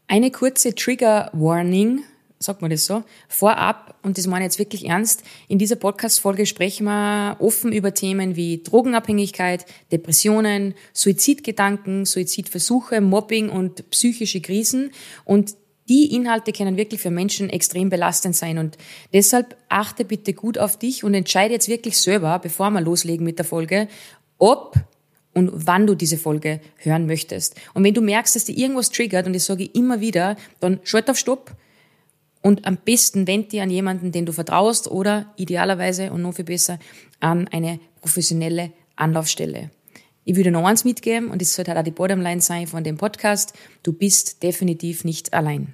Eine kurze Trigger-Warning, sagt man das so, vorab, und das meine ich jetzt wirklich ernst, in dieser Podcast-Folge sprechen wir offen über Themen wie Drogenabhängigkeit, Depressionen, Suizidgedanken, Suizidversuche, Mobbing und psychische Krisen. Und die Inhalte können wirklich für Menschen extrem belastend sein. Und deshalb achte bitte gut auf dich und entscheide jetzt wirklich selber, bevor wir loslegen mit der Folge, ob und wann du diese Folge hören möchtest. Und wenn du merkst, dass dir irgendwas triggert, und das sage ich immer wieder, dann schalt auf Stopp und am besten wend dich an jemanden, den du vertraust oder idealerweise und noch viel besser an eine professionelle Anlaufstelle. Ich würde noch eins mitgeben, und das sollte halt auch die Bottomline sein von dem Podcast: Du bist definitiv nicht allein.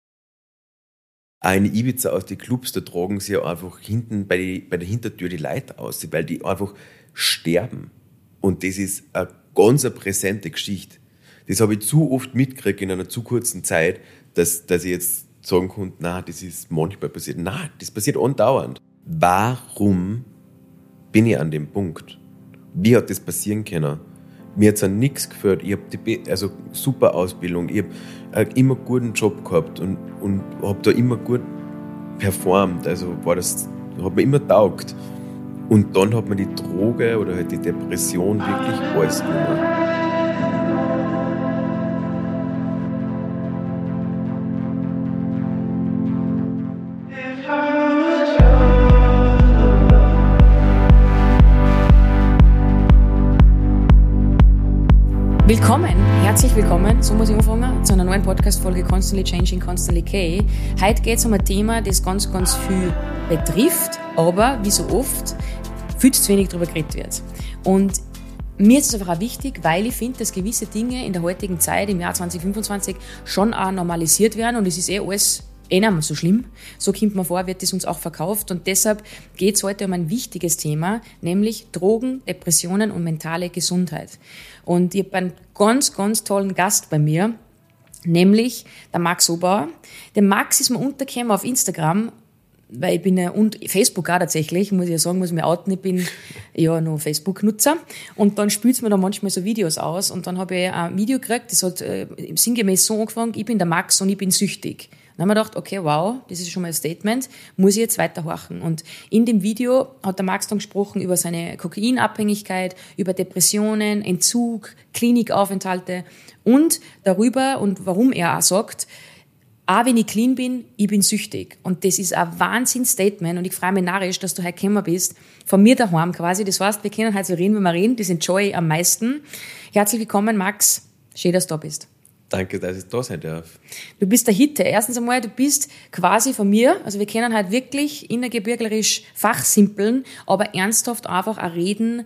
In Ibiza aus den Clubs, da tragen sie ja einfach hinten bei der Hintertür die Leute aus, weil die einfach sterben. Und das ist eine ganz präsente Geschichte. Das habe ich zu oft mitgekriegt in einer zu kurzen Zeit, dass ich jetzt sagen konnte, nein, das ist manchmal passiert. Nein, das passiert andauernd. Warum bin ich an dem Punkt? Wie hat das passieren können? Mir hat es an nichts gefällt. Ich habe super Ausbildung. Ich habe immer einen guten Job gehabt und habe da immer gut performt. Also hat mir immer taugt. Und dann hat mir die Droge oder halt die Depression wirklich alles genommen. Herzlich willkommen, so muss ich anfangen, zu einer neuen Podcast-Folge Constantly Changing, Constantly K. Heute geht es um ein Thema, das ganz, ganz viel betrifft, aber wie so oft viel zu wenig darüber geredet wird. Und mir ist es einfach auch wichtig, weil ich finde, dass gewisse Dinge in der heutigen Zeit, im Jahr 2025, schon auch normalisiert werden, und es ist alles nicht mehr so schlimm. So kommt man vor, wird es uns auch verkauft, und deshalb geht es heute um ein wichtiges Thema, nämlich Drogen, Depressionen und mentale Gesundheit. Und ich habe einen ganz, ganz tollen Gast bei mir, nämlich der Max Obauer. Der Max ist mir untergekommen auf Instagram, weil ich bin ja, und Facebook auch tatsächlich, muss ich ja sagen, muss ich mich outen, ich bin ja noch Facebook-Nutzer, und dann spielt es mir da manchmal so Videos aus, und dann habe ich ein Video gekriegt, das hat sinngemäß so angefangen: Ich bin der Max und ich bin süchtig. Dann haben wir gedacht, okay, wow, das ist schon mal ein Statement, muss ich jetzt weiterhorchen. Und in dem Video hat der Max dann gesprochen über seine Kokainabhängigkeit, über Depressionen, Entzug, Klinikaufenthalte und darüber, und warum er auch sagt, auch wenn ich clean bin, ich bin süchtig. Und das ist ein Wahnsinns-Statement, und ich freue mich narrisch, dass du heute gekommen bist, von mir daheim quasi. Das heißt, wir können heute so reden, wie wir reden, das enjoy ich am meisten. Herzlich willkommen, Max, schön, dass du da bist. Danke, dass ich da sein darf. Du bist der Hitte. Erstens einmal, du bist quasi von mir, also wir können halt wirklich innergebirglerisch fachsimpeln, aber ernsthaft einfach auch reden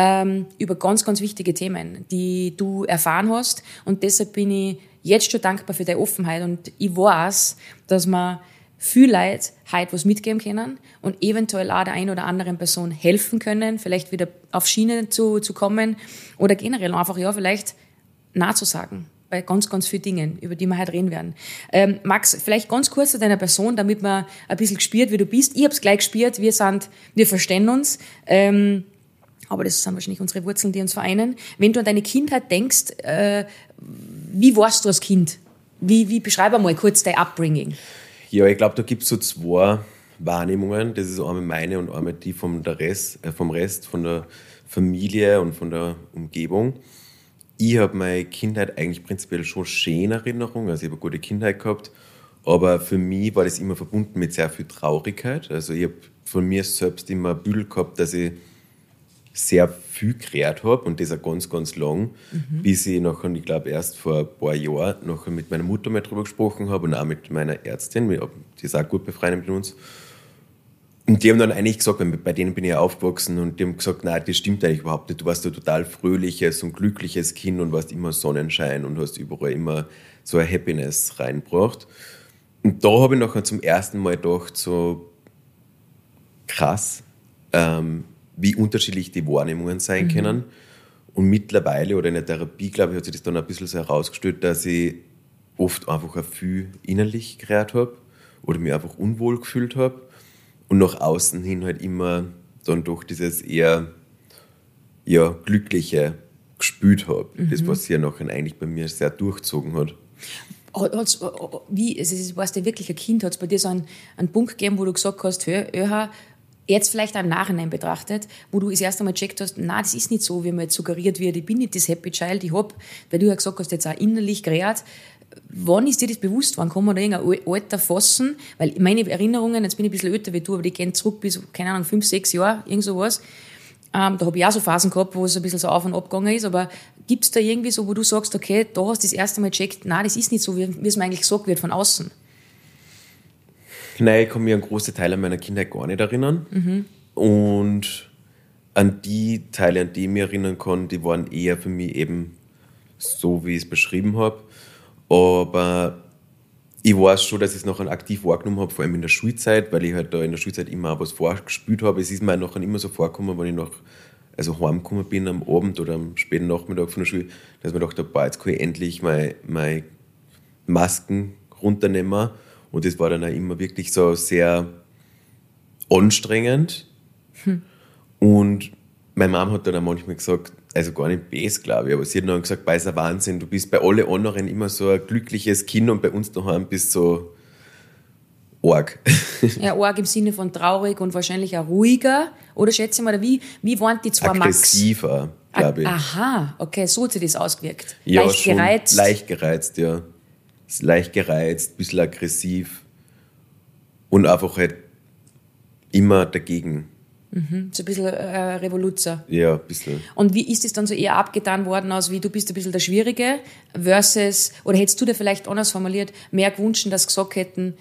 über ganz, ganz wichtige Themen, die du erfahren hast, und deshalb bin ich jetzt schon dankbar für deine Offenheit, und ich weiß, dass wir viel Leute heute was mitgeben können und eventuell auch der einen oder anderen Person helfen können, vielleicht wieder auf Schiene zu kommen oder generell einfach vielleicht Nein zu sagen bei ganz, ganz vielen Dingen, über die wir heute reden werden. Max, vielleicht ganz kurz zu deiner Person, damit man ein bisschen gespürt, wie du bist. Ich habe es gleich gespürt, wir verstehen uns, aber das sind wahrscheinlich unsere Wurzeln, die uns vereinen. Wenn du an deine Kindheit denkst, wie warst du als Kind? Wie beschreib einmal kurz dein Upbringing? Ja, ich glaube, da gibt es so zwei Wahrnehmungen. Das ist einmal meine und einmal die vom Rest, von der Familie und von der Umgebung. Ich habe meine Kindheit eigentlich prinzipiell schon schöne Erinnerungen, also ich habe eine gute Kindheit gehabt, aber für mich war das immer verbunden mit sehr viel Traurigkeit. Also ich habe von mir selbst immer ein Bild gehabt, dass ich sehr viel geredet habe, und das auch ganz, ganz lang, bis ich nachher, ich glaube erst vor ein paar Jahren, nachher mit meiner Mutter mal drüber gesprochen habe und auch mit meiner Ärztin, die ist auch gut befreundet mit uns. Und die haben dann eigentlich gesagt, bei denen bin ich ja aufgewachsen, und die haben gesagt, nein, das stimmt eigentlich überhaupt nicht. Du warst ein total fröhliches und glückliches Kind und warst immer Sonnenschein und hast überall immer so eine Happiness reingebracht. Und da habe ich nachher zum ersten Mal gedacht, so krass, wie unterschiedlich die Wahrnehmungen sein können. Und mittlerweile, oder in der Therapie, glaube ich, hat sich das dann ein bisschen so herausgestellt, dass ich oft einfach auch viel innerlich geredet habe oder mich einfach unwohl gefühlt habe. Und nach außen hin halt immer dann doch dieses eher Glückliche gespürt habe. Das, was sich ja nachher eigentlich bei mir sehr durchgezogen hat. Warst du wirklich ein Kind, hat es bei dir so einen Punkt gegeben, wo du gesagt hast, jetzt vielleicht im Nachhinein betrachtet, wo du das erste Mal gecheckt hast, nein, das ist nicht so, wie mir jetzt suggeriert wird, ich bin nicht das Happy Child, weil du ja gesagt hast, jetzt auch innerlich gerät. Wann ist dir das bewusst? Wann kann man da irgendein Alter fassen? Weil meine Erinnerungen, jetzt bin ich ein bisschen älter wie du, aber die gehen zurück bis, keine Ahnung, 5, 6 Jahre, irgend sowas. Da habe ich auch so Phasen gehabt, wo es ein bisschen so auf und ab gegangen ist, aber gibt es da irgendwie so, wo du sagst, okay, da hast du das erste Mal gecheckt, nein, das ist nicht so, wie es mir eigentlich gesagt wird von außen? Nein, ich kann mich an große Teile meiner Kindheit gar nicht erinnern. Und an die Teile, an die ich mich erinnern kann, die waren eher für mich eben so, wie ich es beschrieben habe. Aber ich weiß schon, dass ich es nachher aktiv wahrgenommen habe, vor allem in der Schulzeit, weil ich halt da in der Schulzeit immer auch was vorgespielt habe. Es ist mir nachher immer so vorgekommen, wenn ich heimgekommen bin am Abend oder am späten Nachmittag von der Schule, dass ich mir gedacht habe, jetzt kann ich endlich meine Masken runternehmen. Und das war dann auch immer wirklich so sehr anstrengend. Und meine Mama hat dann auch manchmal gesagt, also gar nicht böse, glaube ich, aber sie hat dann gesagt, bei ist ein Wahnsinn, du bist bei allen anderen immer so ein glückliches Kind und bei uns daheim bist du so arg. Ja, arg im Sinne von traurig und wahrscheinlich auch ruhiger, oder schätze ich mal, wie waren die zwei Max? Aggressiver, glaube ich. Aha, okay, so hat sich das ausgewirkt. Ja, leicht schon gereizt. Leicht gereizt, ja. Leicht gereizt, ein bisschen aggressiv und einfach halt immer dagegen. So ein bisschen Revoluzer. Ja, ein bisschen. Und wie ist es dann so eher abgetan worden, aus wie du bist ein bisschen der Schwierige versus, oder hättest du dir vielleicht anders formuliert, mehr gewünscht, dass sie gesagt hätten,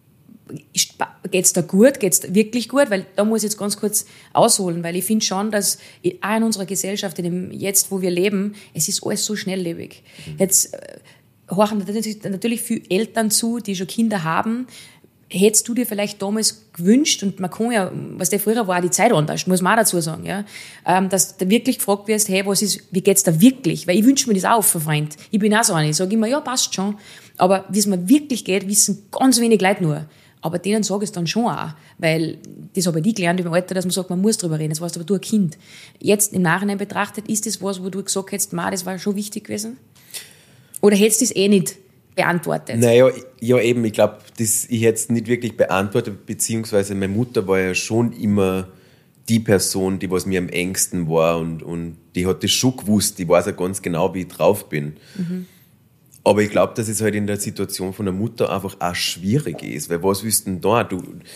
geht's da gut, geht's wirklich gut? Weil da muss ich jetzt ganz kurz ausholen, weil ich finde schon, dass auch in unserer Gesellschaft, in dem Jetzt, wo wir leben, es ist alles so schnelllebig. Jetzt horchen natürlich viele Eltern zu, die schon Kinder haben. Hättest du dir vielleicht damals gewünscht, und man kann ja, was der früher war, die Zeit anders, muss man auch dazu sagen, ja, dass du wirklich gefragt wirst, hey, wie geht's da wirklich? Weil ich wünsche mir das auch auf, Freund. Ich bin auch so eine. Ich sage immer, ja, passt schon. Aber wie es mir wirklich geht, wissen ganz wenig Leute nur. Aber denen sage ich es dann schon auch. Weil das habe ich gelernt im Alter, dass man sagt, man muss drüber reden. Das warst aber du ein Kind. Jetzt im Nachhinein betrachtet, ist das was, wo du gesagt hättest, das war schon wichtig gewesen? Oder hättest du das nicht beantwortet? Naja, ja eben, ich glaube, ich hätte es nicht wirklich beantwortet, beziehungsweise meine Mutter war ja schon immer die Person, die was mir am engsten war und die hat das schon gewusst, die weiß ja ganz genau, wie ich drauf bin. Aber ich glaube, dass es halt in der Situation von der Mutter einfach auch schwierig ist, weil was willst du denn da?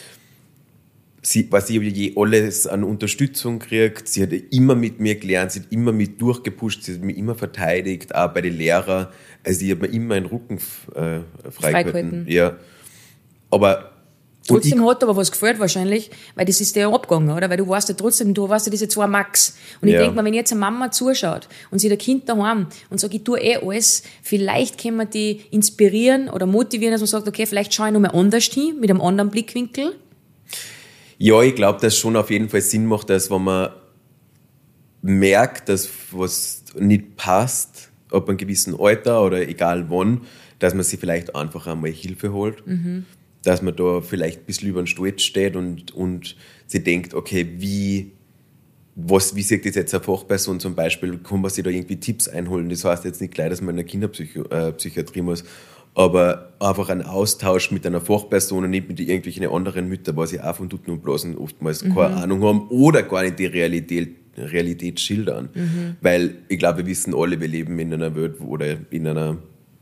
Sie hat je alles an Unterstützung gekriegt, sie hat immer mit mir gelernt, sie hat immer mit durchgepusht, sie hat mich immer verteidigt, auch bei den Lehrern. Also ich habe mir immer den Rücken freigehalten. Ja. Aber trotzdem hat aber was gefällt wahrscheinlich, weil das ist dir ja abgegangen, oder? Weil du warst ja diese 2 Max. Und ich denke mir, wenn jetzt eine Mama zuschaut und sie der Kind daheim und sagt, ich tue alles, vielleicht können wir die inspirieren oder motivieren, dass man sagt, okay, vielleicht schaue ich nochmal anders hin, mit einem anderen Blickwinkel. Ja, ich glaube, dass es schon auf jeden Fall Sinn macht, dass wenn man merkt, dass was nicht passt, ab einem gewissen Alter oder egal wann, dass man sich vielleicht einfach einmal Hilfe holt. Dass man da vielleicht ein bisschen über den Stolz steht und sie denkt, okay, wie sieht das jetzt eine Fachperson zum Beispiel, kann man sich da irgendwie Tipps einholen? Das heißt jetzt nicht gleich, dass man in der Kinderpsychiatrie muss, aber einfach ein Austausch mit einer Fachperson und nicht mit irgendwelchen anderen Müttern, was sie auch von Tutten und Blasen oftmals keine Ahnung haben oder gar nicht die Realität schildern. Weil ich glaube, wir wissen alle, wir leben in einer Welt oder in einer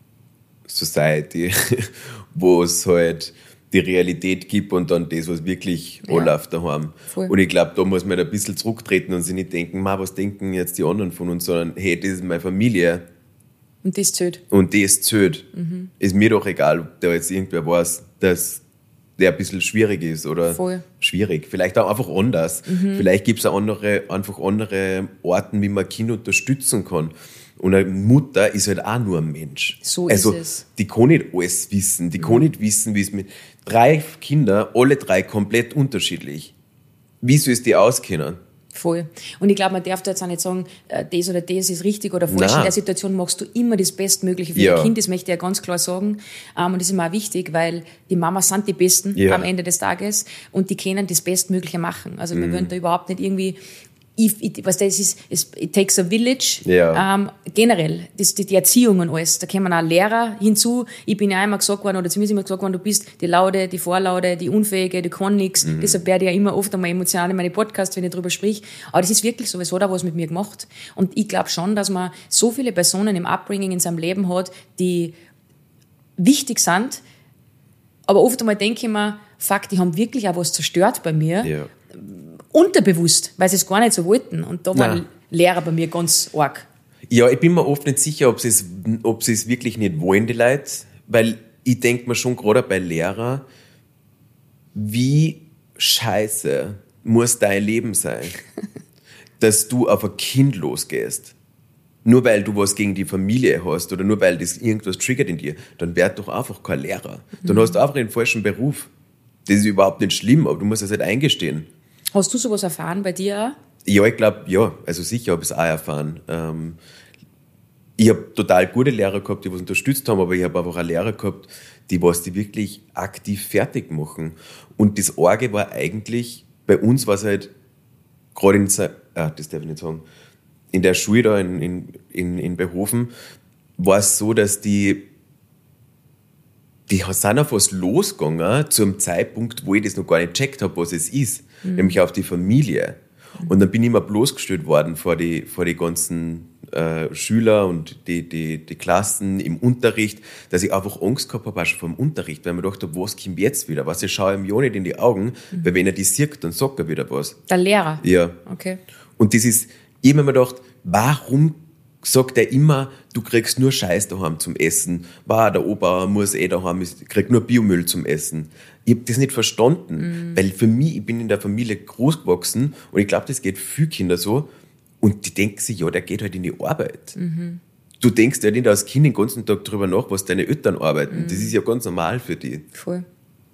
Society, wo es halt die Realität gibt und dann das, was wirklich anläuft daheim. Voll. Und ich glaube, da muss man ein bisschen zurücktreten und sich nicht denken, was denken jetzt die anderen von uns, sondern hey, das ist meine Familie. Und das zählt. Ist mir doch egal, ob da jetzt irgendwer weiß, dass der ein bisschen schwierig ist oder schwierig. Vielleicht auch einfach anders. Vielleicht gibt es auch einfach andere Orten, wie man Kinder unterstützen kann. Und eine Mutter ist halt auch nur ein Mensch. So ist es. Die kann nicht alles wissen. Die kann nicht wissen, wie es mit 3 Kindern, alle 3 komplett unterschiedlich. Wie soll es die auskennen? Voll. Und ich glaube, man darf da jetzt auch nicht sagen, das oder das ist richtig oder falsch. In der Situation machst du immer das Bestmögliche für dein Kind. Das möchte ich ja ganz klar sagen. Und das ist mir auch wichtig, weil die Mamas sind die Besten am Ende des Tages und die können das Bestmögliche machen. Also wir würden da überhaupt nicht irgendwie it takes a village. Ja. Generell, die Erziehung und alles. Da kommen auch Lehrer hinzu. Ich bin ja immer gesagt worden, oder zumindest immer gesagt worden, du bist die Laute, die Vorlaute, die Unfähige, die kann nix. Deshalb werde ich ja immer oft einmal emotional in meine Podcasts, wenn ich drüber sprich. Aber das ist wirklich so, es hat auch was mit mir gemacht. Und ich glaube schon, dass man so viele Personen im Upbringing in seinem Leben hat, die wichtig sind. Aber oft einmal denke ich mir, fuck, die haben wirklich auch was zerstört bei mir. Ja. Unterbewusst, weil sie es gar nicht so wollten. Und da waren Lehrer bei mir ganz arg. Ja, ich bin mir oft nicht sicher, ob sie es wirklich nicht wollen, die Leute. Weil ich denke mir schon gerade bei Lehrern, wie scheiße muss dein Leben sein, dass du auf ein Kind losgehst. Nur weil du was gegen die Familie hast oder nur weil das irgendwas triggert in dir, dann werd doch einfach kein Lehrer. Dann hast du einfach einen falschen Beruf. Das ist überhaupt nicht schlimm, aber du musst das halt eingestehen. Hast du sowas erfahren bei dir auch? Ja, ich glaube, ja. Also sicher habe ich es auch erfahren. Ich habe total gute Lehrer gehabt, die was unterstützt haben, aber ich habe einfach auch Lehrer gehabt, die wirklich aktiv fertig machen. Und das Orge war eigentlich, bei uns war es halt gerade das darf ich nicht sagen, in der Schule da in Behofen war es so, dass die sind auf was losgegangen zu einem Zeitpunkt, wo ich das noch gar nicht gecheckt habe, was es ist, nämlich auf die Familie. Und dann bin ich immer bloßgestellt worden vor die ganzen Schüler und die Klassen im Unterricht, dass ich einfach Angst gehabt habe, auch schon vor dem Unterricht, weil ich mir gedacht habe, was kommt jetzt wieder? Was, ich schaue ihm ja nicht in die Augen, weil wenn er die sieht, dann sagt er wieder was. Der Lehrer? Ja. Okay. Und das ist, ich habe mir gedacht, warum sagt er immer, du kriegst nur Scheiß daheim zum Essen. Der Opa muss daheim, kriegt nur Biomüll zum Essen. Ich habe das nicht verstanden, weil für mich, ich bin in der Familie groß gewachsen und ich glaube, das geht vielen Kindern so und die denken sich, ja, der geht halt in die Arbeit. Du denkst ja nicht als Kind den ganzen Tag drüber nach, was deine Eltern arbeiten. Das ist ja ganz normal für die. Voll.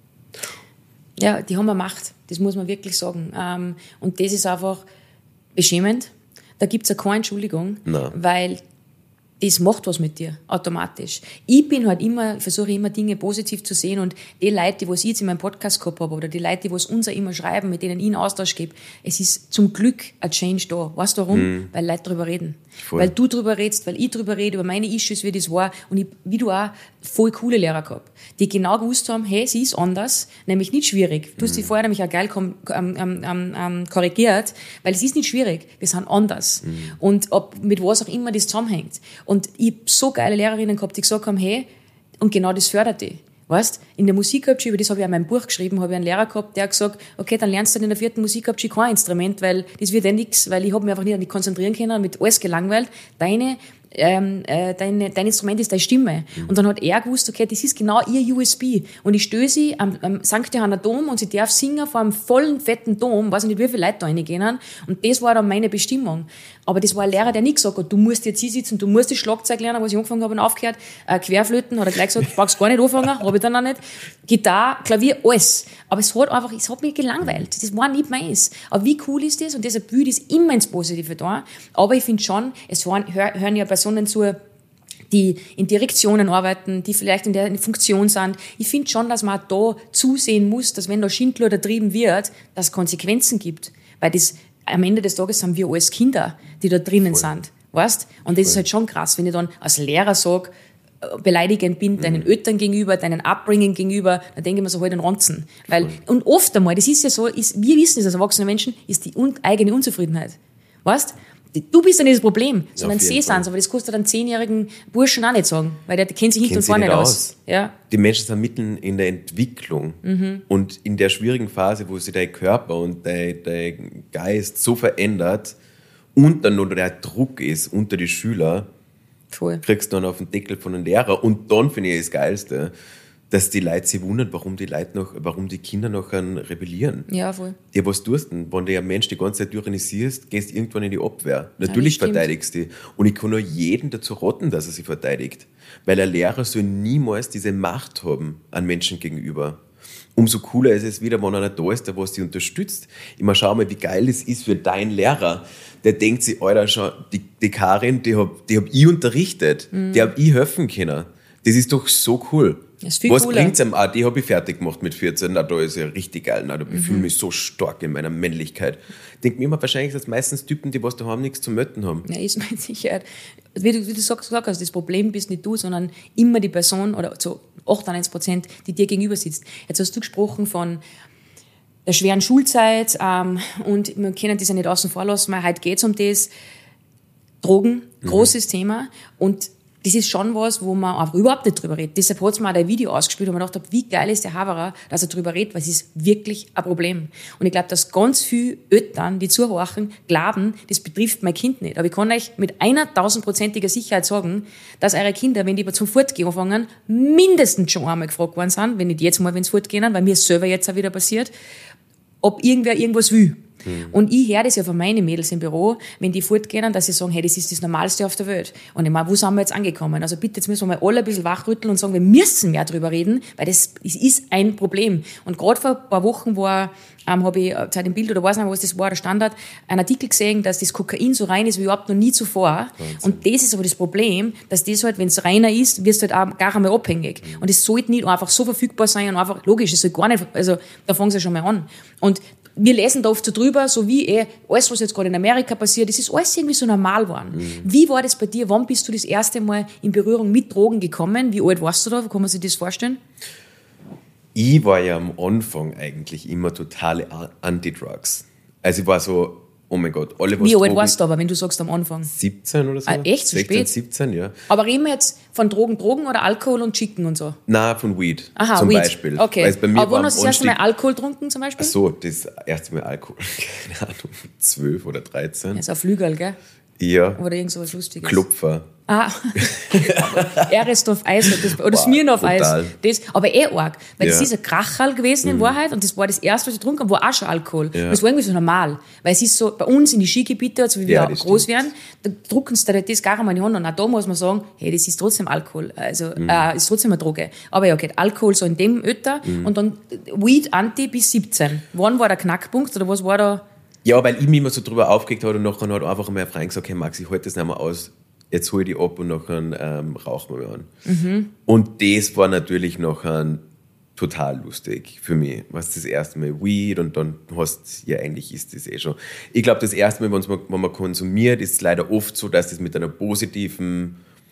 Ja, die haben eine Macht, das muss man wirklich sagen. Und das ist einfach beschämend. Da gibt's ja keine Entschuldigung, weil das macht was mit dir, automatisch. Ich bin halt versuche immer Dinge positiv zu sehen und die Leute, die was ich jetzt in meinem Podcast gehabt habe oder die Leute, die was uns auch immer schreiben, mit denen ich in Austausch gebe, es ist zum Glück ein Change da. Weißt du warum? Weil Leute drüber reden. Voll. Weil du drüber redest, weil ich drüber rede, über meine Issues, wie das war. Und ich, wie du auch, voll coole Lehrer gehabt, die genau gewusst haben, hey, sie ist anders, nämlich nicht schwierig. Du hast sie vorher nämlich auch geil korrigiert, weil es ist nicht schwierig, wir sind anders. Und mit was auch immer das zusammenhängt. Und ich habe so geile Lehrerinnen gehabt, die gesagt haben, hey, und genau das fördert die. Weißt, in der Musikhauptschule, über das habe ich auch in meinem Buch geschrieben, habe ich einen Lehrer gehabt, der hat gesagt, okay, dann lernst du in der 4. Musikhauptschule kein Instrument, weil das wird ja nichts, weil ich habe mich einfach nicht konzentrieren können, mit alles gelangweilt. Dein Instrument ist deine Stimme. Und dann hat er gewusst, okay, das ist genau ihr USB. Und ich stöße sie am St. Johanner Dom und sie darf singen vor einem vollen, fetten Dom, weiß ich nicht, wie viele Leute da reingehen. Und das war dann meine Bestimmung. Aber das war ein Lehrer, der nicht gesagt hat, du musst jetzt hier sitzen, du musst das Schlagzeug lernen, was ich angefangen habe und aufgehört. Querflöten hat er gleich gesagt, du brauchst gar nicht anfangen, habe ich dann auch nicht. Gitarre, Klavier, alles. Aber es hat mich gelangweilt. Das war nicht meins. Aber wie cool ist das? Und deshalb will ich das immer ins Positive da. Aber ich finde schon, es hören ja Personen zu, die in Direktionen arbeiten, die vielleicht in der Funktion sind. Ich finde schon, dass man da zusehen muss, dass wenn da Schindluder trieben wird, dass es Konsequenzen gibt. Weil das, am Ende des Tages sind wir alles Kinder, die da drinnen sind. Weißt? Und das ist halt schon krass, wenn ich dann als Lehrer sage, beleidigend bin, deinen Eltern gegenüber, deinen Upbringing gegenüber, dann denke ich mir so, halt den Ranzen. Weil, und oft einmal, das ist ja so, wir wissen es als erwachsene Menschen, ist die eigene Unzufriedenheit. Weißt? Du bist ja nicht das Problem, sondern sie sind es. Aber das kannst du dann 10-jährigen Burschen auch nicht sagen, weil der kennt sich hinten und vorne nicht aus. Ja. Die Menschen sind mitten in der Entwicklung und in der schwierigen Phase, wo sich dein Körper und dein Geist so verändert und dann noch der Druck ist unter die Schüler, voll. Kriegst du dann auf den Deckel von einem Lehrer. Und dann finde ich das Geilste, dass die Leute sich wundern, warum die Kinder nachher rebellieren. Ja, voll. Ja, was tust du denn? Wenn du einen Mensch die ganze Zeit tyrannisierst, gehst du irgendwann in die Abwehr. Natürlich verteidigst du dich. Und ich kann nur jeden dazu raten, dass er sich verteidigt. Weil ein Lehrer soll niemals diese Macht haben an Menschen gegenüber. Umso cooler ist es wieder, wenn einer da ist, der was dich unterstützt. Immer schau mal, wie geil es ist für deinen Lehrer. Der denkt sich, Alter, schau, die Karin, die hab ich unterrichtet. Die hab ich helfen können. Das ist doch so cool. Das ist viel Was cooler. bringt's einem auch? Die habe ich fertig gemacht mit 14. Da ist ja richtig geil. Ich fühle mich so stark in meiner Männlichkeit. Ich denke mir immer, wahrscheinlich sind das meistens Typen, die was daheim nichts zu möten haben. Ja, ist mit Sicherheit. Wie du sagst, das Problem bist nicht du, sondern immer die Person oder zu 98%, die dir gegenüber sitzt. Jetzt hast du gesprochen von der schweren Schulzeit und wir können das ja nicht außen vor lassen, weil heute geht es um das. Drogen, großes Thema und das ist schon was, wo man auch überhaupt nicht drüber redet. Deshalb hat es mir auch ein Video ausgespielt, wo man gedacht hat, wie geil ist der Haverer, dass er drüber redet, weil es ist wirklich ein Problem. Und ich glaube, dass ganz viele Eltern, die zuhören, glauben, das betrifft mein Kind nicht. Aber ich kann euch mit 1000%iger Sicherheit sagen, dass eure Kinder, wenn die zum Fortgehen anfangen, mindestens schon einmal gefragt worden sind, wenn nicht jetzt mal, wenn sie fortgehen, weil mir es selber jetzt auch wieder passiert, ob irgendwer irgendwas will. Und ich höre das ja von meinen Mädels im Büro, wenn die fortgehen, dass sie sagen, hey, das ist das Normalste auf der Welt. Und ich meine, wo sind wir jetzt angekommen? Also bitte, jetzt müssen wir mal alle ein bisschen wachrütteln und sagen, wir müssen mehr drüber reden, weil das ist ein Problem. Und gerade vor ein paar Wochen habe ich Zeit im Bild oder weiß nicht, was das war, der Standard, einen Artikel gesehen, dass das Kokain so rein ist wie überhaupt noch nie zuvor. Wahnsinn. Und das ist aber das Problem, dass das halt, wenn es reiner ist, wirst du halt auch gar einmal abhängig. Und es sollte nicht einfach so verfügbar sein und einfach, logisch, es soll gar nicht, also da fangen sie schon mal an. Und wir lesen da oft so drüber, so wie alles, was jetzt gerade in Amerika passiert, das ist alles irgendwie so normal geworden. Wie war das bei dir? Wann bist du das erste Mal in Berührung mit Drogen gekommen? Wie alt warst du da? Kann man sich das vorstellen? Ich war ja am Anfang eigentlich immer totale Anti-Drugs. Also ich war so, oh mein Gott, alle was Wie alt warst du aber, wenn du sagst am Anfang? 17 oder so. Echt? So 16, spät? 17, ja. Aber reden wir jetzt von Drogen oder Alkohol und Chicken und so? Nein, von Weed Aha, zum Weed. Beispiel. Okay. Weil bei mir aber wann hast du das erste Mal Alkohol getrunken zum Beispiel? Ach so, das erste Mal Alkohol, keine Ahnung, 12 oder 13. Das ist ein Flügel, gell? Ja. Oder irgend so was Lustiges. Klopfer. Eresdorf Eis oder Smirnoff Eis. Das, aber arg, weil das ist ein Kracherl gewesen in Wahrheit und das war das erste, was ich getrunken habe, war auch schon Alkohol. Ja. Das war irgendwie so normal, weil es ist so, bei uns in die Skigebiete, also wie wir auch groß werden, da drucken sie da das gar einmal in die Hand und auch da muss man sagen, hey, das ist trotzdem Alkohol, also ist trotzdem eine Droge. Aber ja, okay, Alkohol so in dem Ötter und dann Weed Anti bis 17. Wann war der Knackpunkt oder was war da? Ja, weil ich mich immer so drüber aufgeregt habe und nachher hat einfach mein Freund gesagt, hey Max, ich halte das nicht mehr aus, jetzt hol ich die ab und nachher rauchen wir an. Und das war natürlich nachher total lustig für mich. Was das erste Mal Weed und dann hast ja eigentlich ist das eh schon. Ich glaube, das erste Mal, wenn man konsumiert, ist es leider oft so, dass das mit einem positiven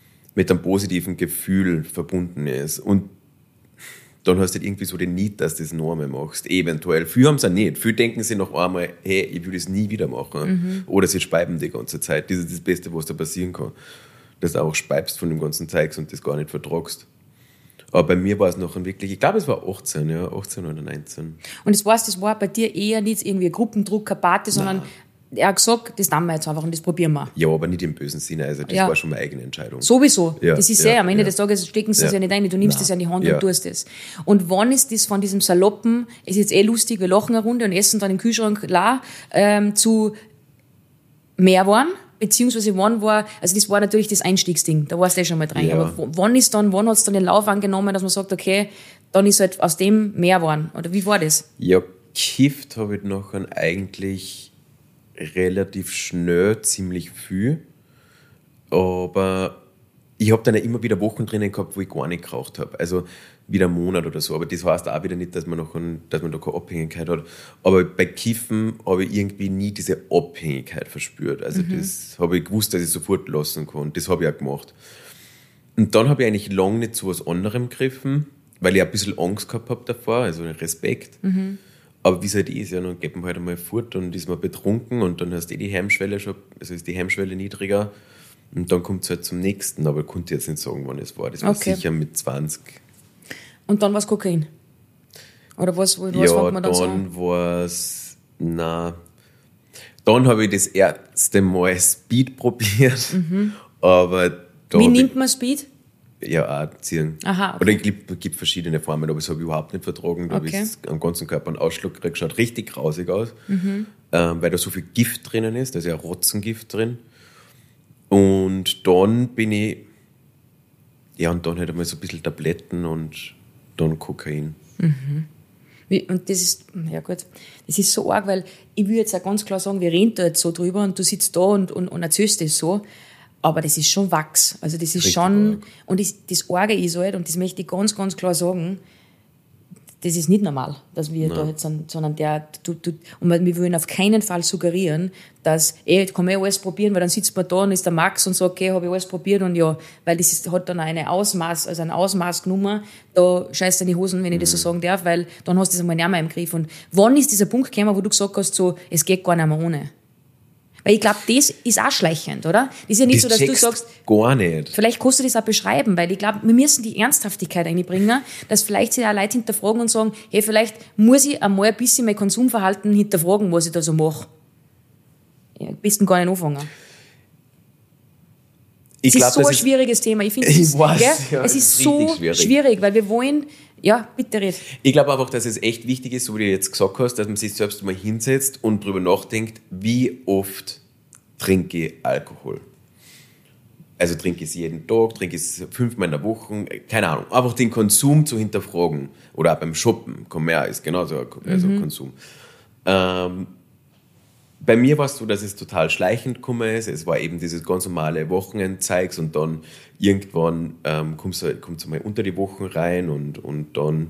Gefühl verbunden ist. Und dann hast du halt irgendwie so den Need, dass du das noch einmal machst. Eventuell. Viele haben es auch nicht. Viele denken sich noch einmal, hey, ich will das nie wieder machen. Oder sie speiben die ganze Zeit. Das ist das Beste, was da passieren kann. Dass du auch speibst von dem ganzen Zeugs und das gar nicht vertragst. Aber bei mir war es noch wirklich, ich glaube, es war 18 oder 19. Und das war bei dir eher nicht irgendwie ein Gruppendruck, eine Party, sondern er hat gesagt, das tun wir jetzt einfach und das probieren wir. Ja, aber nicht im bösen Sinne. Also das war schon meine eigene Entscheidung. Sowieso. Ja, das ist ja am Ende des Tages stecken sie es ja nicht ein, du nimmst es in die Hand und tust es. Und wann ist das von diesem Saloppen, ist jetzt lustig, wir lachen eine Runde und essen dann im Kühlschrank zu mehr geworden? Beziehungsweise wann war, also das war natürlich das Einstiegsding, da warst du schon mal dran. Ja. Aber wann hat es dann den Lauf angenommen, dass man sagt, okay, dann ist halt aus dem mehr geworden? Oder wie war das? Ja, gekifft habe ich nachher eigentlich relativ schnell, ziemlich viel. Aber ich habe dann auch immer wieder Wochen drinnen gehabt, wo ich gar nicht geraucht habe. Also wieder einen Monat oder so. Aber das heißt auch wieder nicht, dass man da keine Abhängigkeit hat. Aber bei Kiffen habe ich irgendwie nie diese Abhängigkeit verspürt. Also das habe ich gewusst, dass ich sofort lassen kann. Das habe ich auch gemacht. Und dann habe ich eigentlich lange nicht zu was anderem gegriffen, weil ich ein bisschen Angst gehabt habe davor, also Respekt. Aber wie es halt ist, ja, dann geht man halt einmal fort und ist man betrunken und dann hast du die Hemmschwelle schon, also ist die Hemmschwelle niedriger und dann kommt es halt zum nächsten, aber ich konnte jetzt nicht sagen, wann es war. Das war sicher mit 20. Und dann war es Kokain? Oder was fängt man dann so an? Dann war es, dann habe ich das erste Mal Speed probiert, aber da wie nimmt man Speed? Ja, auch ziehen. Aha, okay. Oder es gibt verschiedene Formen, aber das habe ich überhaupt nicht vertragen. Da habe ich am ganzen Körper einen Ausschlag gekriegt, schaut richtig grausig aus, weil da so viel Gift drinnen ist, da ist ja Rotzengift drin. Und dann bin ich, und dann halt einmal so ein bisschen Tabletten und dann Kokain. Und das ist, das ist so arg, weil ich will jetzt auch ganz klar sagen, wir reden da jetzt so drüber und du sitzt da und erzählst das so. Aber das ist schon Wachs. Also das ist Richtig schon, arg. und das Arge ist halt, und das möchte ich ganz, ganz klar sagen, das ist nicht normal, dass wir da jetzt sind, sondern und wir wollen auf keinen Fall suggerieren, dass, kann man alles probieren, weil dann sitzt man da und ist der Max und sagt, okay, habe ich alles probiert und ja, weil hat dann ein Ausmaß genommen, da scheißt in die Hosen, wenn ich das so sagen darf, weil dann hast du das einmal nicht mehr im Griff. Und wann ist dieser Punkt gekommen, wo du gesagt hast, so, es geht gar nicht mehr ohne? Weil ich glaube, das ist auch schleichend, oder? Das ist ja nicht so, dass du sagst, gar nicht. vielleicht kannst du das auch beschreiben, weil ich glaube, wir müssen die Ernsthaftigkeit einbringen, dass vielleicht sich auch Leute hinterfragen und sagen, hey, vielleicht muss ich einmal ein bisschen mein Konsumverhalten hinterfragen, was ich da so mache. Ja, am besten gar nicht anfangen. Es ist so ein schwieriges Thema. Ich finde, es ist so schwierig, weil wir wollen, ja, bitte red. Ich glaube einfach, dass es echt wichtig ist, so wie du jetzt gesagt hast, dass man sich selbst mal hinsetzt und drüber nachdenkt, wie oft trinke ich Alkohol. Also trinke ich es jeden Tag, trinke ich es 5-mal in der Woche, keine Ahnung. Einfach den Konsum zu hinterfragen. Oder auch beim Shoppen, Kommerz ist genauso ein Konsum. Bei mir war es so, dass es total schleichend gekommen ist. Es war eben dieses ganz normale Wochenendzeugs und dann irgendwann kommst du mal unter die Wochen rein und dann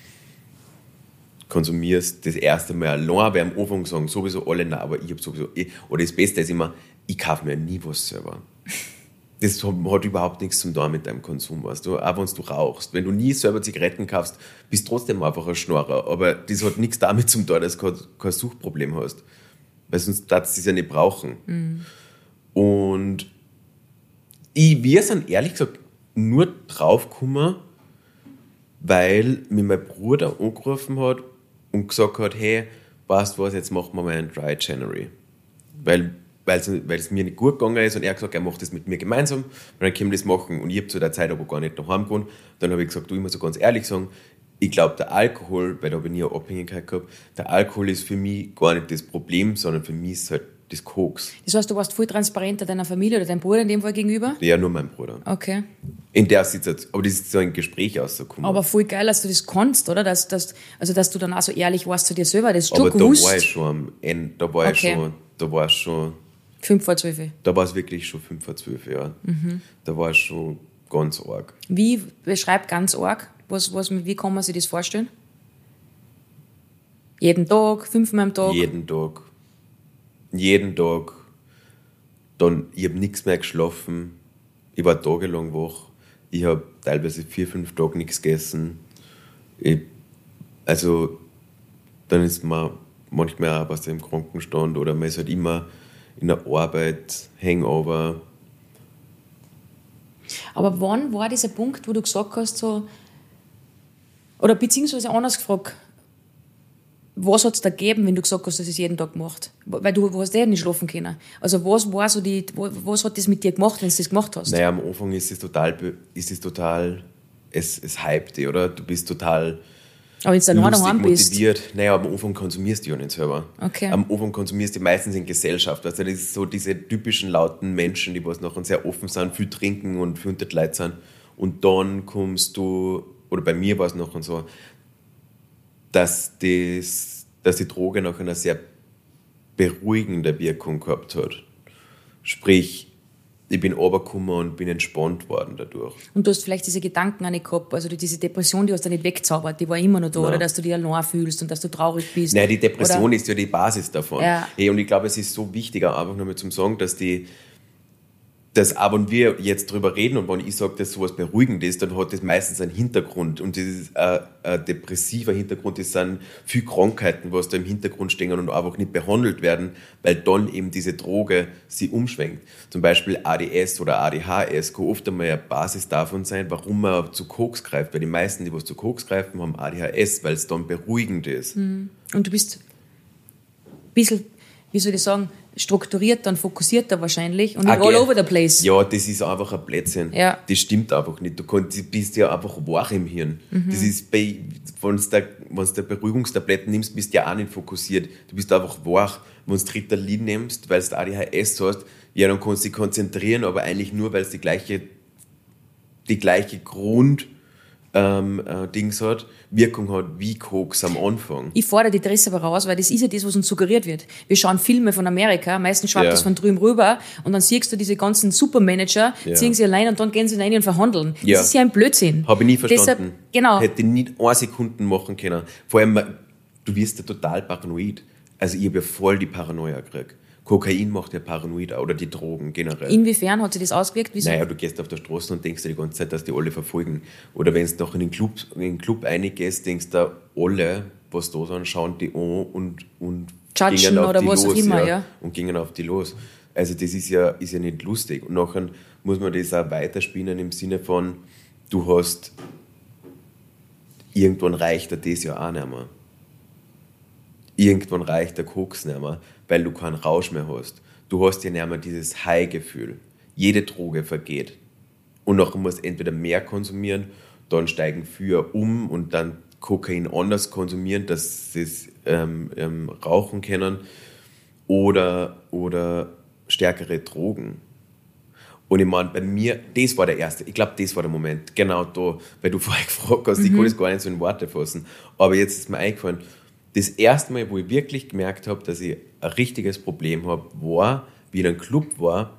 konsumierst das erste Mal allein, weil am Anfang sagen sowieso alle, nein, aber ich habe sowieso, oder das Beste ist immer, ich kaufe mir nie was selber. Das hat überhaupt nichts zu tun mit deinem Konsum, weißt du, auch wenn du rauchst. Wenn du nie selber Zigaretten kaufst, bist du trotzdem einfach ein Schnorrer, aber das hat nichts damit zu tun, dass du kein Suchtproblem hast. Weil sonst darfst du es ja nicht brauchen. Und wir sind ehrlich gesagt nur draufgekommen, weil mir mein Bruder angerufen hat und gesagt hat, hey, weißt du was, jetzt machen wir mal einen Dry January. Weil es mir nicht gut gegangen ist und er hat gesagt, er macht das mit mir gemeinsam und dann können wir das machen. Und ich habe zu der Zeit aber gar nicht daheim gewohnt. Dann habe ich gesagt, du, ich muss so ganz ehrlich sagen, ich glaube, der Alkohol, weil da habe ich nie eine Abhängigkeit gehabt, der Alkohol ist für mich gar nicht das Problem, sondern für mich ist halt das Koks. Das heißt, du warst voll transparenter deiner Familie oder deinem Bruder in dem Fall gegenüber? Ja, nur mein Bruder. Okay. In der Situation, aber das ist so ein Gespräch rausgekommen. Aber voll geil, dass du das kannst, oder? Dass du dann auch so ehrlich warst zu dir selber, das ist aber schon gewusst. Da war ich schon am Ende, da war es schon 5 vor 12. Da war es wirklich schon 5 vor 12, ja. Da war es schon ganz arg. Wie beschreibt ganz arg? Wie kann man sich das vorstellen? Jeden Tag, 5-mal am Tag? Jeden Tag. Dann, ich habe nichts mehr geschlafen. Ich war tagelang wach. Ich habe teilweise 4-5 Tage nichts gegessen. Dann ist man manchmal auch was im Krankenstand oder man ist halt immer in der Arbeit, Hangover. Aber wann war dieser Punkt, wo du gesagt hast, so, oder beziehungsweise anders gefragt, was hat es da gegeben, wenn du gesagt hast, dass es jeden Tag gemacht? Weil du hast ja nicht schlafen können. Also was war so was hat das mit dir gemacht, wenn du das gemacht hast? Naja, am Anfang ist es total, es hypt dich, oder? Du bist total aber wenn du dann daheim bist. Motiviert. Naja, am Anfang konsumierst du ja nicht selber. Okay. Am Anfang konsumierst du meistens in Gesellschaft. Also das ist so diese typischen lauten Menschen, die was nachher sehr offen sind, viel trinken und viel unter die Leute sind. Und dann kommst du, oder bei mir war es nachher so, dass die Droge noch eine sehr beruhigende Wirkung gehabt hat. Sprich, ich bin runtergekommen und bin entspannt worden dadurch. Und du hast vielleicht diese Gedanken auch nicht gehabt, also diese Depression, die hast du nicht weggezaubert, die war immer noch da, Nein. Oder dass du dich allein fühlst und dass du traurig bist. Nein, die Depression oder? Ist ja die Basis davon. Ja. Hey, und ich glaube, es ist so wichtig, einfach nur mal zum Sagen, dass auch wenn wir jetzt drüber reden und wenn ich sage, dass sowas beruhigend ist, dann hat das meistens einen Hintergrund. Und das ist ein depressiver Hintergrund. Das sind viele Krankheiten, was da im Hintergrund stehen und einfach nicht behandelt werden, weil dann eben diese Droge sie umschwenkt. Zum Beispiel ADS oder ADHS kann oft einmal eine Basis davon sein, warum man zu Koks greift. Weil die meisten, die was zu Koks greifen, haben ADHS, weil es dann beruhigend ist. Und du bist ein bisschen, wie soll ich sagen, strukturierter und fokussierter wahrscheinlich und nicht all over the place. Ja, das ist einfach ein Blödsinn. Ja. Das stimmt einfach nicht. Du bist ja einfach wach im Hirn. Das ist wenn du Beruhigungstabletten nimmst, bist du ja auch nicht fokussiert. Du bist einfach wach. Wenn du Ritalin nimmst, weil du ADHS hast, ja, dann kannst du dich konzentrieren, aber eigentlich nur, weil es die gleiche Dings hat, Wirkung hat wie Koks am Anfang. Ich fordere die Dresse aber raus, weil das ist ja das, was uns suggeriert wird. Wir schauen Filme von Amerika, meistens schwappt das von drüben rüber und dann siehst du diese ganzen Supermanager, ziehen sie allein und dann gehen sie rein und verhandeln. Das ist ja ein Blödsinn. Habe ich nie verstanden. Deshalb, genau. Hätte ich nicht 1 Sekunde machen können. Vor allem, du wirst ja total paranoid. Also ich habe ja voll die Paranoia gekriegt. Kokain macht ja paranoid oder die Drogen generell. Inwiefern hat sich das ausgewirkt? Wieso? Naja, du gehst auf der Straße und denkst dir die ganze Zeit, dass die alle verfolgen. Oder wenn du doch in den Club reingehst, denkst du alle, was da sind, schauen die an und Judgen oder die was los, auch immer, ja. Und gingen auf die los. Also das ist ja nicht lustig. Und nachher muss man das auch weiterspielen im Sinne von, du hast, irgendwann reicht dir das ja auch nicht mehr. Irgendwann reicht der Koks nicht mehr, weil du keinen Rausch mehr hast. Du hast ja nicht mehr dieses High-Gefühl. Jede Droge vergeht. Und nachher musst du entweder mehr konsumieren, dann steigen für und dann Kokain anders konsumieren, dass sie es rauchen können oder stärkere Drogen. Und ich meine, bei mir, das war der erste, ich glaube, das war der Moment, genau da, weil du vorher gefragt hast, ich kann das gar nicht so in Worte fassen, aber jetzt ist mir eingefallen, das erste Mal, wo ich wirklich gemerkt habe, dass ich ein richtiges Problem habe, war, wie in einem Club war,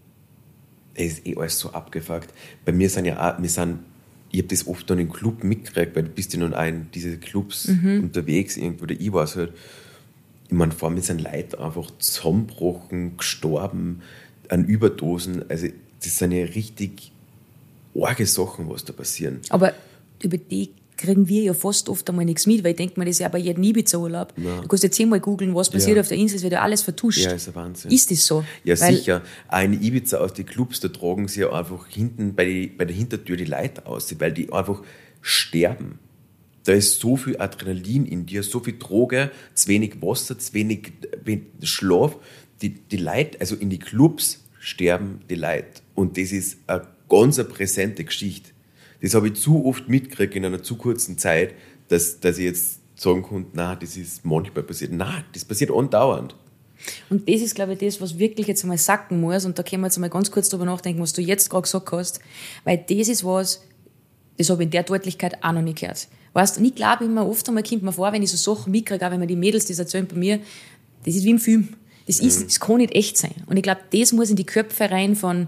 es ist alles so abgefuckt. Bei mir sind ja auch, ich habe das oft dann im Club mitgekriegt, weil du bist ja nun auch in diese Clubs unterwegs, irgendwo, oder ich weiß halt, ich meine, vor mir sind Leute einfach zusammengebrochen, gestorben, an Überdosen, also das sind ja richtig arge Sachen, was da passieren. Aber über die kriegen wir ja fast oft einmal nichts mit, weil ich denke mir, das ist ja bei jedem Ibiza-Urlaub. Du kannst jetzt 10-mal googeln, was passiert auf der Insel, es wird ja alles vertuscht. Ja, ist ein Wahnsinn. Ist das so? Ja, sicher. Eine Ibiza aus den Clubs, da tragen sie ja einfach hinten bei der Hintertür die Leute aus, weil die einfach sterben. Da ist so viel Adrenalin in dir, so viel Droge, zu wenig Wasser, zu wenig Schlaf. Die Leute, also in die Clubs sterben die Leute. Und das ist eine ganz präsente Geschichte. Das habe ich zu oft mitgekriegt in einer zu kurzen Zeit, dass ich jetzt sagen konnte, nein, das ist manchmal passiert. Nein, das passiert andauernd. Und das ist, glaube ich, das, was wirklich jetzt einmal sacken muss. Und da können wir jetzt einmal ganz kurz drüber nachdenken, was du jetzt gerade gesagt hast. Weil das ist was, das habe ich in der Deutlichkeit auch noch nicht gehört. Weißt du, und ich glaube immer, oft einmal kommt mir vor, wenn ich so Sachen mitkriege, auch wenn mir die Mädels das erzählen bei mir, das ist wie im Film. Das kann nicht echt sein. Und ich glaube, das muss in die Köpfe rein von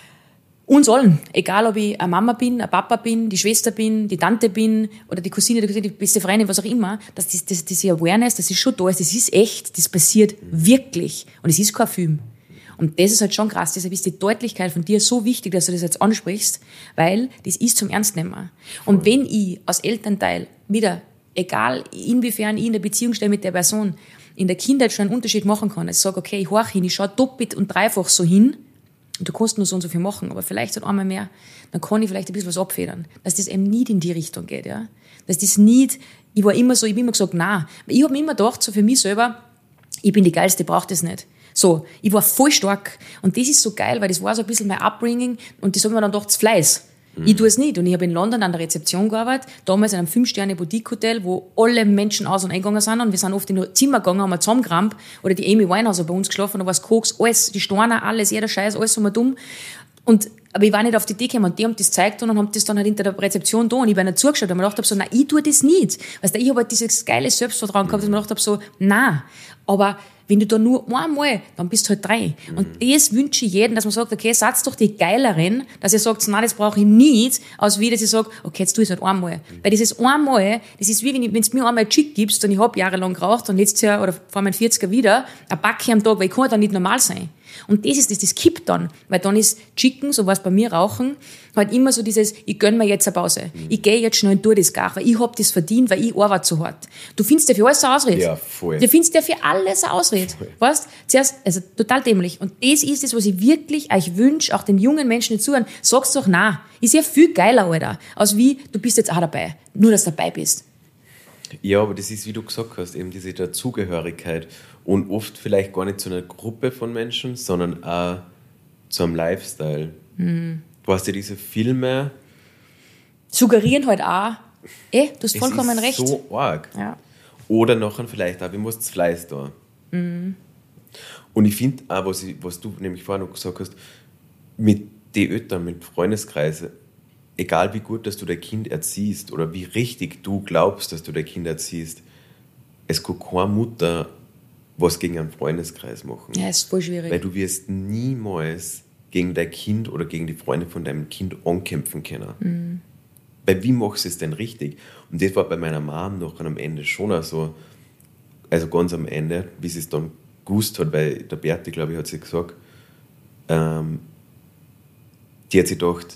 uns allen. Egal, ob ich eine Mama bin, ein Papa bin, die Schwester bin, die Tante bin oder die Cousine, die beste Freundin, was auch immer, dass diese Awareness, das ist schon da ist, das ist echt, das passiert wirklich. Und es ist kein Film. Und das ist halt schon krass. Deshalb ist die Deutlichkeit von dir so wichtig, dass du das jetzt ansprichst, weil das ist zum Ernstnehmen. Und wenn ich als Elternteil wieder, egal inwiefern ich in der Beziehung stehe mit der Person, in der Kindheit schon einen Unterschied machen kann, also ich sage, okay, ich horche hin, ich schaue doppelt und dreifach so hin, und du kannst nur so und so viel machen, aber vielleicht halt einmal mehr, dann kann ich vielleicht ein bisschen was abfedern. Dass das eben nicht in die Richtung geht, ja. Dass das nicht, ich habe immer gesagt, nein. Ich habe mir immer gedacht, so für mich selber, ich bin die Geilste, ich brauche das nicht. So, ich war voll stark. Und das ist so geil, weil das war so ein bisschen mein Upbringing und das habe ich mir dann gedacht, das Fleiß. Ich tue es nicht. Und ich habe in London an der Rezeption gearbeitet, damals in einem 5-Sterne-Boutique-Hotel, wo alle Menschen aus- und eingegangen sind. Und wir sind oft in ein Zimmer gegangen, haben wir zusammengerammt. Oder die Amy Winehouse hat bei uns geschlafen, da war es Koks, alles, die Steine, alles, jeder Scheiß, alles so mal dumm. Aber ich war nicht auf die Idee gekommen. Und die haben das gezeigt und haben das dann halt hinter der Rezeption da. Und ich bin nicht zugeschaut. Und ich gedacht, so, nein, ich tue das nicht. Weißt du, ich habe halt dieses geile Selbstvertrauen gehabt, dass ich mir gedacht habe, so, nein. Aber wenn du da nur einmal, dann bist du halt 3. Und das wünsche ich jedem, dass man sagt, okay, seid doch die Geileren, dass ihr sagt, nein, das brauche ich nicht, als wie, dass ich sage, okay, jetzt tue ich es halt einmal. Weil dieses einmal, das ist wie, wenn du mir einmal einen Chick gibst und ich habe jahrelang geraucht und letztes Jahr, oder vor meinen 40er wieder, ein Backe am Tag, weil ich kann dann nicht normal sein. Und das ist das kippt dann. Weil dann ist Chicken, so was bei mir Rauchen, halt immer so dieses, ich gönn mir jetzt eine Pause. Ich gehe jetzt schnell durch das gar, weil ich hab das verdient, weil ich arbeite so hart. Du findest ja für alles eine Ausrede. Ja, voll. Du findest ja für alles eine Ausrede. Weißt? Zuerst, also total dämlich. Und das ist es, was ich wirklich euch wünsche, auch den jungen Menschen, die zuhören, sag's doch nein. Ist ja viel geiler, Alter. Als wie, du bist jetzt auch dabei. Nur, dass du dabei bist. Ja, aber das ist, wie du gesagt hast, eben diese Dazugehörigkeit. Und oft vielleicht gar nicht zu einer Gruppe von Menschen, sondern auch zu einem Lifestyle. Du hast ja diese Filme. Suggerieren halt auch, du hast vollkommen ist recht. So arg. Ja. Oder nachher vielleicht auch, wie muss das Fleiß da? Und ich finde auch, was du nämlich vorher noch gesagt hast, mit den Eltern, mit Freundeskreisen, egal wie gut, dass du dein Kind erziehst oder wie richtig du glaubst, dass du dein Kind erziehst, es kann keine Mutter was gegen einen Freundeskreis machen. Ja, ist voll schwierig. Weil du wirst niemals gegen dein Kind oder gegen die Freunde von deinem Kind ankämpfen können. Mhm. Weil wie machst du es denn richtig? Und das war bei meiner Mom noch am Ende schon auch so, also ganz am Ende, wie sie es dann gewusst hat, weil der Berti, glaube ich, hat sie gesagt, die hat sich gedacht,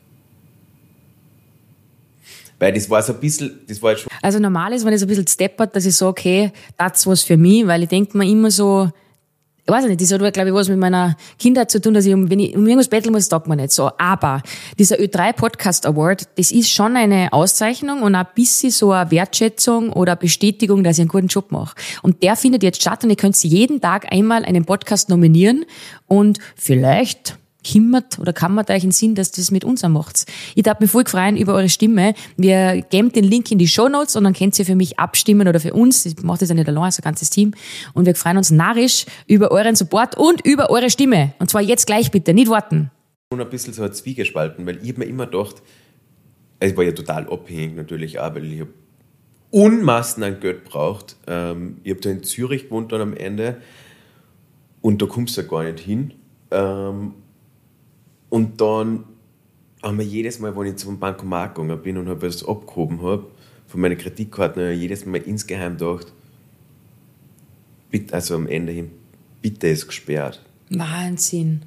weil das war so ein bisschen, das war jetzt schon. Also normal ist, wenn ich so ein bisschen steppert, dass ich sage, okay, das ist was für mich, weil ich denke mir immer so, ich weiß nicht, das hat, glaube ich, was mit meiner Kindheit zu tun, dass wenn ich um irgendwas betteln muss, taugt man nicht so. Aber dieser Ö3 Podcast Award, das ist schon eine Auszeichnung und ein bisschen so eine Wertschätzung oder eine Bestätigung, dass ich einen guten Job mache. Und der findet jetzt statt und ihr könnt jeden Tag einmal einen Podcast nominieren und vielleicht kann man euch in den Sinn, dass das mit uns macht. Ich darf mich voll freuen über eure Stimme. Wir geben den Link in die Shownotes und dann könnt ihr für mich abstimmen oder für uns. Ich mache das ja nicht allein, das ist ein ganzes Team. Und wir freuen uns narrisch über euren Support und über eure Stimme. Und zwar jetzt gleich bitte, nicht warten. Und ein bisschen so ein Zwiegespalten, weil ich habe mir immer gedacht, ich war ja total abhängig natürlich auch, weil ich habe Unmassen an Geld gebraucht. Ich habe da in Zürich gewohnt dann am Ende und da kommst du ja gar nicht hin. Und dann haben wir jedes Mal, wenn ich zum Bankomat gegangen bin und habe was abgehoben habe, von meinen Kreditkarten, jedes Mal insgeheim gedacht, bitte, also am Ende hin, bitte ist gesperrt. Wahnsinn.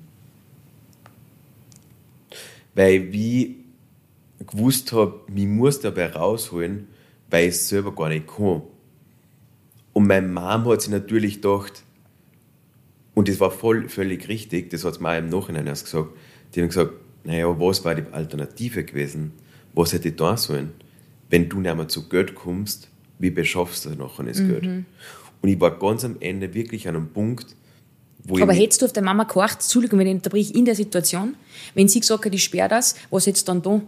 Weil ich gewusst habe, ich muss dabei rausholen, weil ich es selber gar nicht kann. Und meine Mom hat sich natürlich gedacht, und das war völlig richtig, das hat sie mir auch im Nachhinein erst gesagt, die haben gesagt, naja, was war die Alternative gewesen? Was hätte ich tun sollen? Wenn du nicht mehr zu Geld kommst, wie beschaffst du nachher das Geld? Und ich war ganz am Ende wirklich an einem Punkt, wo aber hättest du auf der Mama geachtet, Entschuldigung, wenn ich unterbreche, in der Situation, wenn sie gesagt hat, ich sperre das, was hättest du dann da?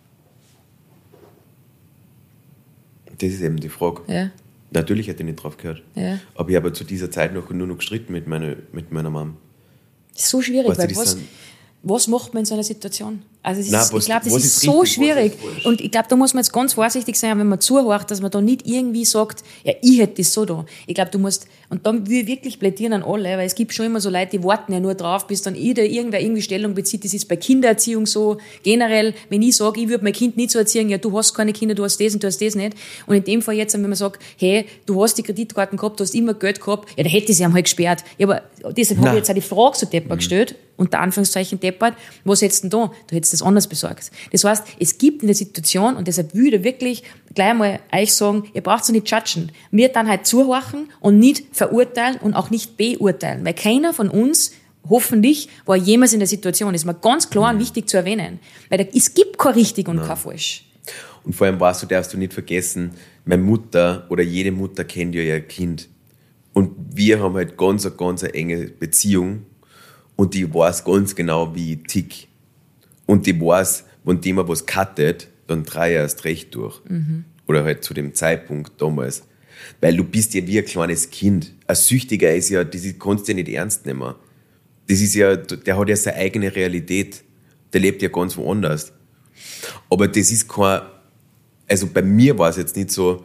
Das ist eben die Frage. Ja. Natürlich hätte ich nicht drauf gehört. Ja. Aber ich habe zu dieser Zeit nur noch gestritten mit meiner Mom. Das ist so schwierig, weißt weil was macht man in so einer Situation? Also ich glaube, das ist so richtig, schwierig. Und ich glaube, da muss man jetzt ganz vorsichtig sein, wenn man zuhört, dass man da nicht irgendwie sagt, ja, ich hätte das so da. Ich glaube, du musst, und dann will ich wirklich plädieren an alle, weil es gibt schon immer so Leute, die warten ja nur drauf, bis dann irgendwer irgendwie Stellung bezieht. Das ist bei Kindererziehung so. Generell, wenn ich sage, ich würde mein Kind nicht so erziehen, ja, du hast keine Kinder, du hast das und du hast das nicht. Und in dem Fall jetzt, wenn man sagt, hey, du hast die Kreditkarten gehabt, du hast immer Geld gehabt, ja, da hätte ich sie halt gesperrt. Ja, aber deshalb habe ich jetzt auch die Frage so deppert gestellt, unter Anführungszeichen deppert, was hättest du denn da? Du hättest das anders besorgt. Das heißt, es gibt in der Situation, und deshalb würde ich wirklich gleich mal euch sagen, ihr braucht so nicht judgen. Wir dann halt zuhorchen und nicht verurteilen und auch nicht beurteilen. Weil keiner von uns, hoffentlich, war jemals in der Situation. Das ist mir ganz klar und wichtig zu erwähnen. Weil es gibt kein richtig und kein falsch. Und vor allem darfst du nicht vergessen, meine Mutter oder jede Mutter kennt ja ihr Kind. Und wir haben halt ganz eine enge Beziehung. Und die weiß ganz genau, wie ich tick. Und die weiß, wenn die mal was cuttet, dann drehe ich erst recht durch. Oder halt zu dem Zeitpunkt damals. Weil du bist ja wie ein kleines Kind. Ein Süchtiger ist ja, das kannst du ja nicht ernst nehmen. Das ist ja, der hat ja seine eigene Realität. Der lebt ja ganz woanders. Aber das ist kein, also bei mir war es jetzt nicht so,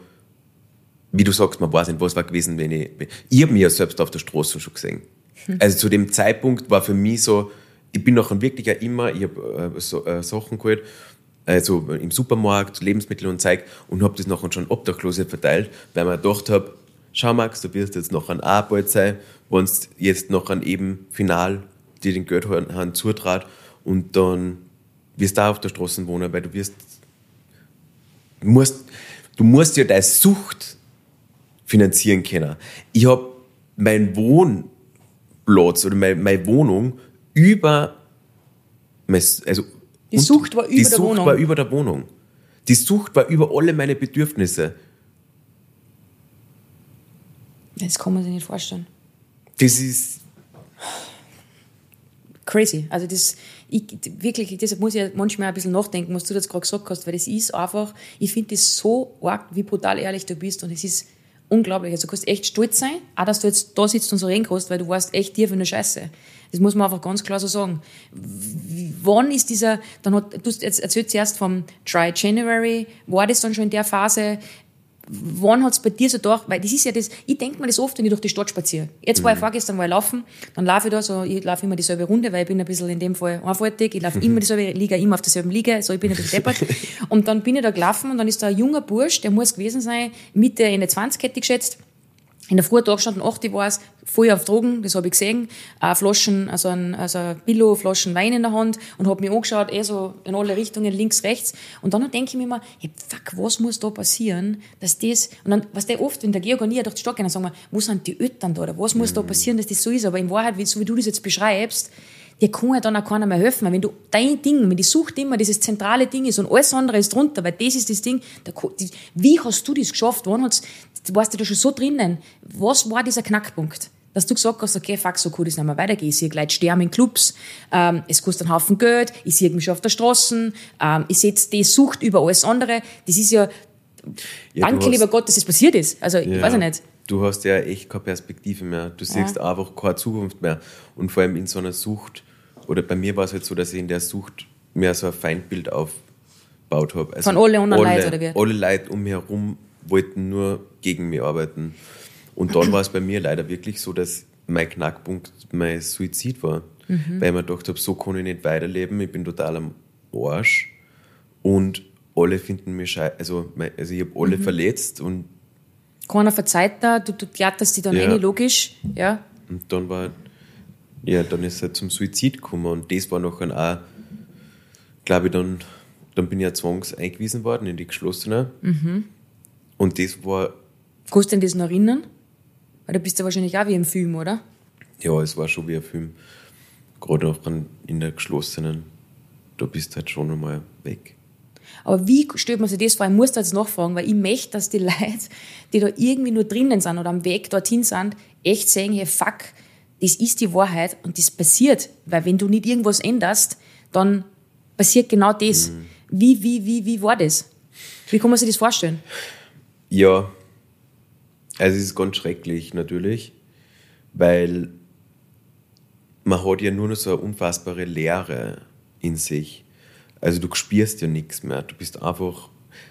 wie du sagst, man weiß nicht, was war gewesen, wenn ich habe mich ja selbst auf der Straße schon gesehen. Also zu dem Zeitpunkt war für mich so, ich bin nachher wirklich auch immer, ich habe Sachen geholt, also im Supermarkt, Lebensmittel und Zeug, und habe das nachher schon Obdachlose verteilt, weil ich mir gedacht habe, schau Max, du wirst jetzt nachher auch bald sein, wenn es jetzt nachher eben final dir den Geldhand zutrat und dann wirst du auch auf der Straße wohnen, weil du musst ja deine Sucht finanzieren können. Ich habe meinen Wohnplatz oder meine Wohnung über, also die Sucht war über der Wohnung. Die Sucht war über der Wohnung. Die Sucht war über alle meine Bedürfnisse. Das kann man sich nicht vorstellen. Das ist crazy. Also wirklich, deshalb muss ich manchmal ein bisschen nachdenken, was du jetzt gerade gesagt hast, weil das ist einfach, ich finde das so arg, wie brutal ehrlich du bist, und es ist unglaublich. Also du kannst echt stolz sein, auch dass du jetzt da sitzt und so reden kannst, weil du warst echt tief in der Scheiße. Das muss man einfach ganz klar so sagen. Wann ist dieser, du erzählst zuerst vom Dry January, war das dann schon in der Phase? Wann hat es bei dir so gedacht, weil das ist ja das, ich denke mir das oft, wenn ich durch die Stadt spaziere. Jetzt war ich vorgestern laufen, dann laufe ich da so, ich laufe immer dieselbe Runde, weil ich bin ein bisschen in dem Fall einfältig, ich laufe immer dieselbe Liga, immer auf derselben Liga, so ich bin ein bisschen deppert. Und dann bin ich da gelaufen und dann ist da ein junger Bursch, der muss gewesen sein, Mitte, Ende 20 hätte ich geschätzt. In der Früh da gestanden, 8 war es, voll auf Drogen, das habe ich gesehen, Flaschen, also ein Billo-Flaschen Wein in der Hand und habe mich angeschaut, so in alle Richtungen, links, rechts. Und dann denke ich mir immer, hey, fuck, was muss da passieren, dass das, und dann, was der oft, wenn der Georg und ich durch die Stadt gehen, dann sagen wir, wo sind die Eltern da, oder was muss da passieren, dass das so ist, aber in Wahrheit, so wie du das jetzt beschreibst, dir kann ja dann auch keiner mehr helfen, weil wenn du dein Ding, wenn die Sucht immer dieses zentrale Ding ist und alles andere ist drunter, weil das ist das Ding, wie hast du das geschafft, warst du da schon so drinnen, was war dieser Knackpunkt? Dass du gesagt hast, okay, fuck, so cool, das nicht mehr weitergeht. Ich sehe Leute sterben in Clubs, es kostet einen Haufen Geld, ich sehe mich schon auf der Straße, ich setze die Sucht über alles andere. Das ist ja danke, lieber Gott, dass es passiert ist. Also, ich weiß ja nicht. Du hast ja echt keine Perspektive mehr. Du siehst einfach keine Zukunft mehr. Und vor allem in so einer Sucht, oder bei mir war es halt so, dass ich in der Sucht mehr so ein Feindbild aufgebaut habe. Also von alle anderen Leuten, oder wie? Alle Leute um mich herum wollten nur gegen mich arbeiten. Und dann war es bei mir leider wirklich so, dass mein Knackpunkt mein Suizid war. Weil ich mir gedacht habe, so kann ich nicht weiterleben, ich bin total am Arsch. Und alle finden mich scheiße. Also ich habe alle verletzt. Und keiner verzeiht da, du kletterst dich dann rein, logisch. Ja. Und dann dann ist es halt zum Suizid gekommen. Und das war nachher auch, glaube ich, dann bin ich ja zwangseingewiesen worden in die Geschlossene. Und das war... Kannst du dich das noch erinnern? Weil du bist ja wahrscheinlich auch wie im Film, oder? Ja, es war schon wie ein Film. Gerade auch in der Geschlossenen, da bist du halt schon einmal weg. Aber wie stellt man sich das vor? Ich muss da jetzt nachfragen, weil ich möchte, dass die Leute, die da irgendwie nur drinnen sind oder am Weg dorthin sind, echt sagen, hey, fuck, das ist die Wahrheit und das passiert. Weil wenn du nicht irgendwas änderst, dann passiert genau das. Wie war das? Wie kann man sich das vorstellen? Ja, also es ist ganz schrecklich natürlich, weil man hat ja nur noch so eine unfassbare Leere in sich. Also du spürst ja nichts mehr. Du bist einfach...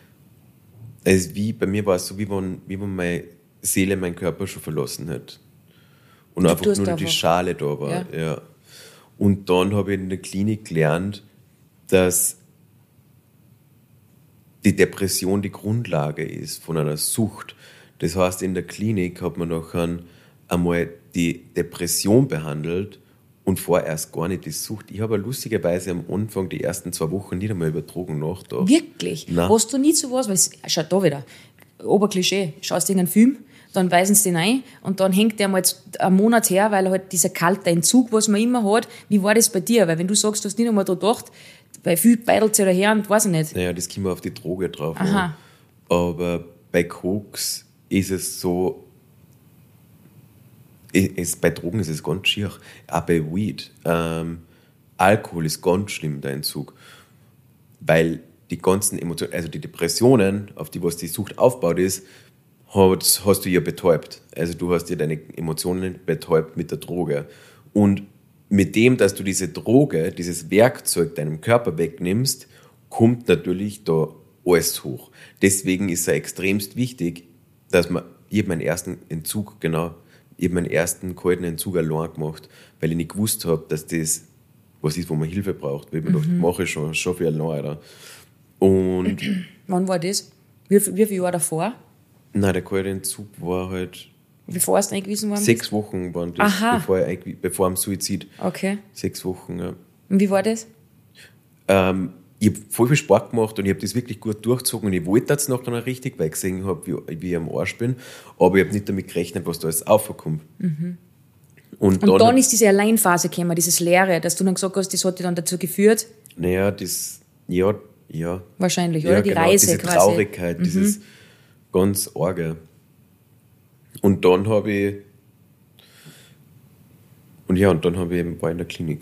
Also bei mir war es so, wie wenn meine Seele meinen Körper schon verlassen hat. Und einfach nur noch die Schale da war. Ja. Und dann habe ich in der Klinik gelernt, dass die Depression die Grundlage ist von einer Sucht. Das heißt, in der Klinik hat man nachher einmal die Depression behandelt und vorerst gar nicht die Sucht. Ich habe lustigerweise am Anfang die ersten 2 Wochen nicht einmal über Drogen nachgedacht. Wirklich? Nein. Hast du nie so was? Weil schaut da wieder, Oberklischee, schaust irgendeinen Film, dann weisen sie den ein und dann hängt der mal jetzt einen Monat her, weil halt dieser kalte Entzug, was man immer hat, wie war das bei dir? Weil wenn du sagst, du hast nicht einmal da gedacht, bei viel beidelt sich daher und weiß ich nicht. Naja, das kommt auf die Droge drauf an. Aber bei Koks ist es so, bei Drogen ist es ganz schier, auch bei Weed. Alkohol ist ganz schlimm, der Entzug. Weil die ganzen Emotionen, also die Depressionen, auf die was die Sucht aufgebaut ist, hast du ja betäubt. Also du hast ja deine Emotionen betäubt mit der Droge. Und mit dem, dass du diese Droge, dieses Werkzeug deinem Körper wegnimmst, kommt natürlich da alles hoch. Deswegen ist es extremst wichtig, dass ich habe meinen ersten kalten Entzug allein gemacht, weil ich nicht gewusst habe, dass das was ist, wo man Hilfe braucht. Weil ich mir dachte, mache ich schon viel allein. Oder? Und wann war das? Wie viele Jahre davor? Nein, der kalte Entzug war halt... Bevor es eingewiesen worden 6 Wochen waren das, bevor dem Suizid. Okay. 6 Wochen, ja. Und wie war das? Ich habe voll viel Sport gemacht und ich habe das wirklich gut durchgezogen und ich wollte das noch dann richtig, weil ich gesehen habe, wie ich am Arsch bin, aber ich habe nicht damit gerechnet, was da alles aufkommt. Und dann ist diese Alleinphase gekommen, dieses Leere, dass du dann gesagt hast, das hat dich dann dazu geführt? Naja, das, ja. Wahrscheinlich, oder? Die genau, Reise diese quasi. Traurigkeit, dieses ganz Arge. Und dann war ich in der Klinik.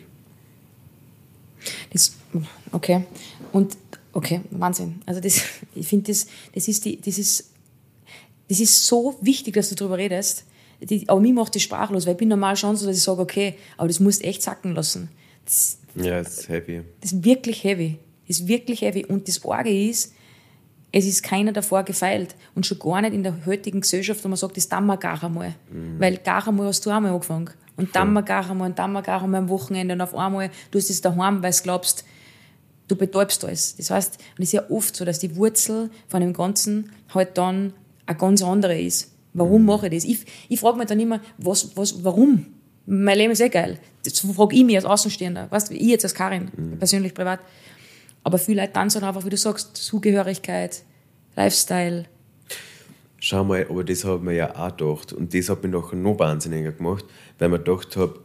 Okay. Und okay, Wahnsinn. Also ich finde, das ist Das ist so wichtig, dass du darüber redest. Aber mich macht das sprachlos, weil ich bin normal schon so, dass ich sage, okay, aber das musst du echt sacken lassen. Das ist heavy. Das ist wirklich heavy. Das ist wirklich heavy. Und das Arge ist, es ist keiner davor gefeilt. Und schon gar nicht in der heutigen Gesellschaft, wo man sagt, das tun wir gar einmal. Weil gar einmal hast du auch mal angefangen. Und dann wir gar einmal und dann wir gar einmal am Wochenende und auf einmal, du hast es daheim, weil du glaubst, du betäubst alles. Das heißt, und es ist ja oft so, dass die Wurzel von dem Ganzen halt dann eine ganz andere ist. Warum mache ich das? Ich frage mich dann immer, warum? Mein Leben ist geil. Das frage ich mich als Außenstehender. Weißt du, ich jetzt als Karin, persönlich, privat. Aber viele Leute dann sagen einfach, wie du sagst, Zugehörigkeit, Lifestyle. Schau mal, aber das habe ich mir ja auch gedacht. Und das hat mich nachher noch wahnsinniger gemacht, weil ich mir gedacht habe,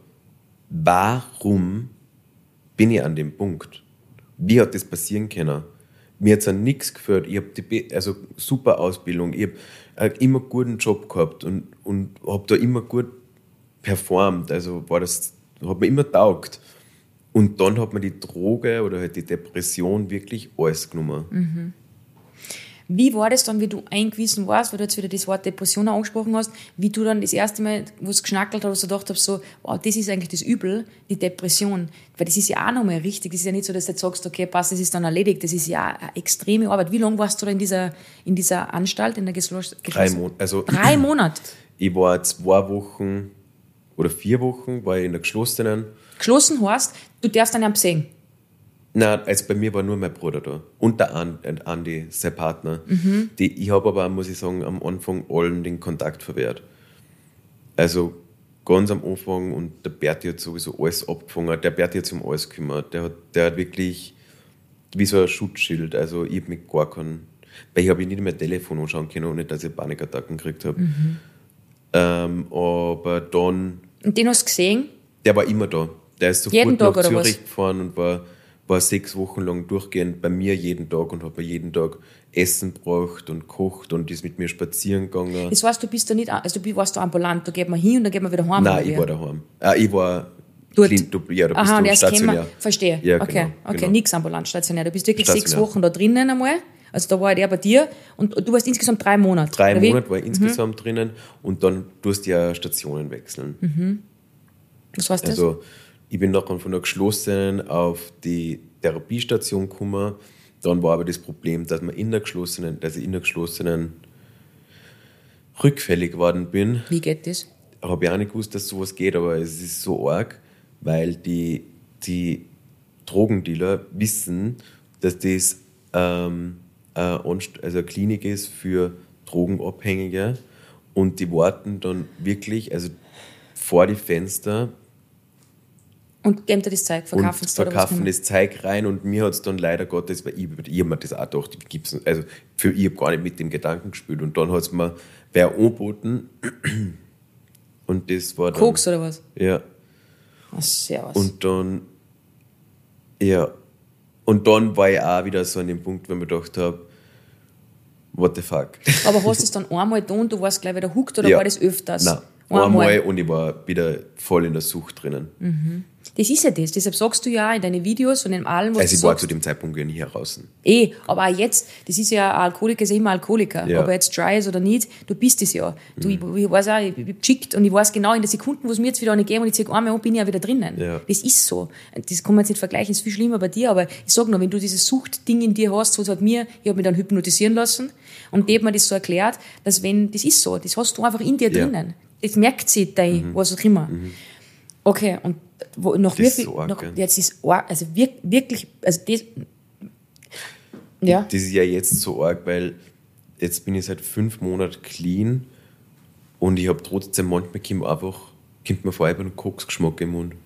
warum bin ich an dem Punkt? Wie hat das passieren können? Mir hat es an nichts gefällt. Ich habe super Ausbildung. Ich habe immer einen guten Job gehabt und habe da immer gut performt. Also hat mir immer taugt. Und dann hat mir die Droge oder halt die Depression wirklich alles genommen. Wie war das dann, wie du eingewiesen warst, weil du jetzt wieder das Wort Depression angesprochen hast, wie du dann das erste Mal, wo es geschnackelt hat, wo du gedacht hast, so, wow, das ist eigentlich das Übel, die Depression. Weil das ist ja auch nochmal richtig. Das ist ja nicht so, dass du jetzt sagst, okay, passt, das ist dann erledigt. Das ist ja eine extreme Arbeit. Wie lange warst du da in dieser Anstalt, in der geschlossenen? 3 Monate. Also, 3 Monate? Ich war 2 Wochen oder 4 Wochen war ich in der geschlossenen. Geschlossen heißt, du darfst dann ja sehen. Nein, also bei mir war nur mein Bruder da. Und der Andi, sein Partner. Ich habe aber, muss ich sagen, am Anfang allen den Kontakt verwehrt. Also ganz am Anfang, und der Berti hat sowieso alles abgefangen. Der Berti hat sich um alles gekümmert. Der hat wirklich wie so ein Schutzschild. Also ich habe mit gar keinen... Weil ich habe nicht mehr Telefon anschauen können und nicht, dass ich Panikattacken gekriegt habe. Aber dann... Und den hast du gesehen? Der war immer da. Der ist jeden sofort Tag, nach oder Zürich was? gefahren und war 6 Wochen lang durchgehend bei mir jeden Tag und hat mir jeden Tag Essen gebracht und gekocht und ist mit mir spazieren gegangen. Das heißt, du bist da nicht, also du warst da ambulant, da geht man hin und dann geht man wieder heim? Nein, ich war daheim. Ich war dort? Ja, da bist Aha, du stationär. Verstehe. Ja, okay, genau. Nichts ambulant, stationär. Du bist wirklich Stationär. 6 Wochen da drinnen einmal. Also da war der bei dir und du warst insgesamt 3 Monate. 3 oder wie? Monate war ich insgesamt drinnen und dann tust du ja Stationen wechseln. Was heißt das? Also ich bin nachher von der geschlossenen auf die Therapiestation gekommen. Dann war aber das Problem, dass ich in der geschlossenen rückfällig geworden bin. Wie geht das? Habe ich auch nicht gewusst, dass sowas geht, aber es ist so arg, weil die Drogendealer wissen, dass das eine Klinik ist für Drogenabhängige und die warten dann wirklich vor die Fenster und geben dir das Zeug, verkaufen es und verkaufen das Zeug rein und mir hat es dann leider Gottes, weil ich habe mir das auch gedacht, ich habe gar nicht mit dem Gedanken gespielt und dann hat es mir wer angeboten und das war dann... Koks oder was? Ja. Ach, servus. Und dann war ich auch wieder so an dem Punkt, wo ich mir gedacht habe, what the fuck. Aber hast du es dann einmal da und du warst gleich wieder hooked oder war das öfters? Nein, einmal und ich war wieder voll in der Sucht drinnen. Das ist ja das. Deshalb sagst du ja in deinen Videos und in allem, was Also du ich war sagst. zu dem Zeitpunkt ja nie heraus. Aber auch jetzt, das ist ja, ein Alkoholiker ist ja immer Alkoholiker. Ja. Ob er jetzt dry ist oder nicht, du bist es ja. Ich weiß auch, ich bin geschickt und ich weiß genau in den Sekunden, wo es mir jetzt wieder eine geben und ich sage einmal, bin ich ja wieder drinnen. Ja. Das ist so. Das kann man jetzt nicht vergleichen, das ist viel schlimmer bei dir, aber ich sage nur, wenn du dieses Suchtding in dir hast, so hat mir, ich habe mich dann hypnotisieren lassen und die hat mir das so erklärt, dass das ist so, das hast du einfach in dir drinnen. Das merkt sich dein, was auch immer. Okay, und nach wie viel, so arg, gell? jetzt ist arg, also wirklich, also das, ja. Das ist ja jetzt so arg, weil jetzt bin ich seit 5 Monaten clean und ich habe trotzdem manchmal kommt mir vor, ich habe einen Koksgeschmack im Mund.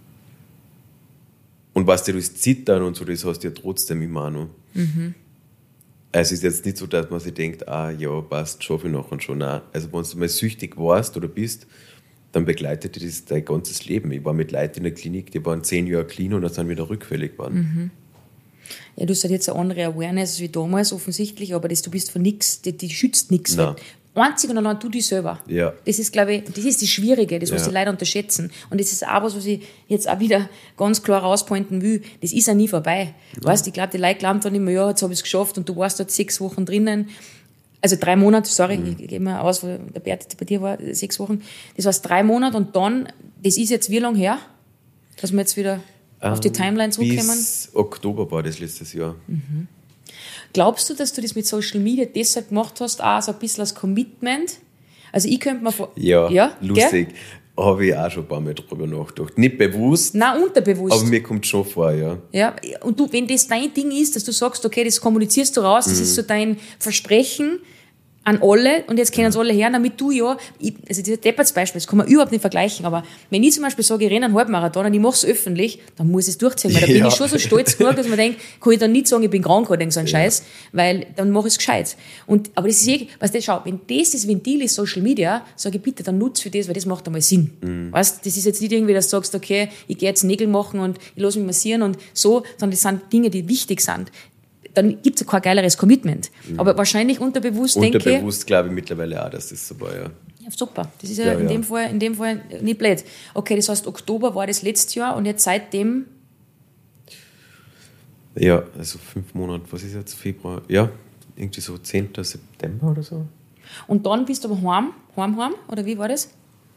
Und weißt du, das Zittern und so, das hast du ja trotzdem immer auch noch. Also es ist jetzt nicht so, dass man sich denkt, ja, passt, schaffe ich noch und schon. Nein. Also wenn du mal süchtig warst oder bist, dann begleitet dich das dein ganzes Leben. Ich war mit Leuten in der Klinik, die waren 10 Jahre clean und dann sind wieder rückfällig geworden. Ja, du hast halt jetzt eine andere Awareness wie damals offensichtlich, aber du bist von nichts, die schützt nichts. Nein. Einzig und allein du dich selber. Ja. Das ist, glaube ich, das ist das Schwierige, das was Ja. die Leute unterschätzen. Und das ist auch was ich jetzt auch wieder ganz klar rauspointen will. Das ist ja nie vorbei. Weißt, ich glaube, die Leute glauben dann immer, ja, jetzt habe ich es geschafft und du warst dort 6 Wochen drinnen. Also 3 Monate, sorry, ich gehe mal aus, weil der Bert bei dir war 6 Wochen. Das heißt 3 Monate und dann, das ist jetzt wie lange her, dass wir jetzt wieder auf die Timeline zurückkommen? Bis Oktober war das letztes Jahr. Glaubst du, dass du das mit Social Media deshalb gemacht hast, auch so ein bisschen als Commitment? Also ich könnte mir Ja, lustig. Habe ich auch schon ein paar Mal drüber nachgedacht. Nicht bewusst, nein, unterbewusst. aber mir kommt schon vor, ja. Ja, und du, wenn das dein Ding ist, dass du sagst, okay, das kommunizierst du raus, das ist so dein Versprechen an alle und jetzt können es alle hören, damit du also dieser Depperts-Beispiel, das kann man überhaupt nicht vergleichen, aber wenn ich zum Beispiel sage, ich renne einen Halbmarathon und ich mache es öffentlich, dann muss ich es durchziehen, weil da bin ich schon so stolz genug, dass man denkt, kann ich dann nicht sagen, ich bin krank oder so ein Scheiß, weil dann mache ich es gescheit. Aber das ist schau, wenn das Ventil ist, Social Media, sage ich bitte, dann nutz für das, weil das macht einmal Sinn. Weißt, das ist jetzt nicht irgendwie, dass du sagst, okay, ich gehe jetzt Nägel machen und ich lasse mich massieren und so, sondern das sind Dinge, die wichtig sind. Dann gibt es kein geileres Commitment. Aber wahrscheinlich unterbewusst denke ich... Unterbewusst glaube ich mittlerweile auch, dass das so war, ja. Ja, super. Das ist ja, in dem Fall nicht blöd. Okay, das heißt, Oktober war das letztes Jahr und jetzt seitdem... Ja, also 5 Monate, was ist jetzt, Februar? Ja, irgendwie so 10. September oder so. Und dann bist du aber heim, oder wie war das?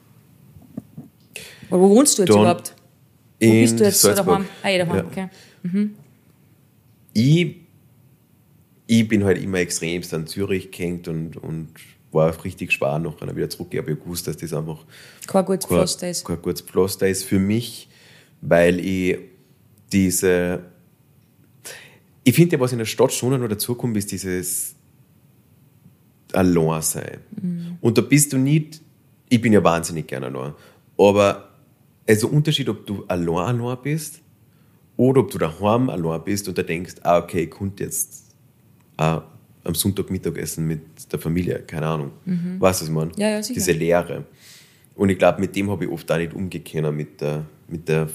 Oder wo wohnst du jetzt überhaupt? Wo bist du jetzt daheim? Daheim, ja. Okay. Ich bin halt immer extremst an Zürich gehängt und war richtig schwer nachher wieder zurück. Ich habe ja gewusst, dass das einfach kein gutes Pflaster ist. Kein gutes Pflaster ist für mich, weil ich finde, was in der Stadt schon noch dazukommt, ist dieses Allein-Sein. Und da bist du nicht, ich bin ja wahnsinnig gerne allein, aber es ist ein Unterschied, ob du allein bist oder ob du daheim allein bist und da denkst, okay, ich könnte jetzt am Sonntag Mittagessen mit der Familie, keine Ahnung. Weißt du, was ich meine? Ja, sicher. Diese Leere. Und ich glaube, mit dem habe ich oft auch nicht umgehen mit der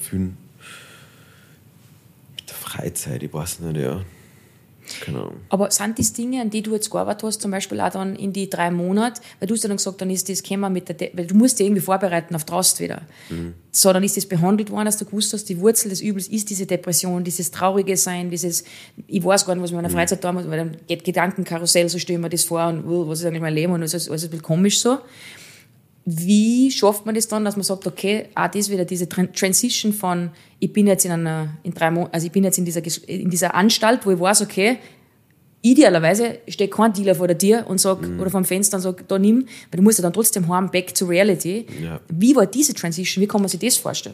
Freizeit, ich weiß nicht, ja. Keine Ahnung. Aber sind das Dinge, an die du jetzt gearbeitet hast, zum Beispiel auch dann in die 3 Monate, weil du hast ja dann gesagt, dann ist das gekommen weil du musst dich irgendwie vorbereiten auf draußen wieder. So, dann ist das behandelt worden, dass du gewusst hast, die Wurzel des Übels ist diese Depression, dieses traurige Sein, dieses, ich weiß gar nicht, was ich in meiner Freizeit da muss, weil dann geht Gedankenkarussell, so stelle ich mir das vor und was ist eigentlich mein Leben und alles ist ein bisschen komisch so. Wie schafft man das dann, dass man sagt, okay, das ist wieder diese Transition von, ich bin jetzt in 3 Monaten, also ich bin jetzt in dieser Anstalt, wo ich weiß, okay, idealerweise steht kein Dealer vor der Tür und sagt, oder vom Fenster und sagt, da nimm, weil du musst ja dann trotzdem heim, back to reality. Ja. Wie war diese Transition? Wie kann man sich das vorstellen?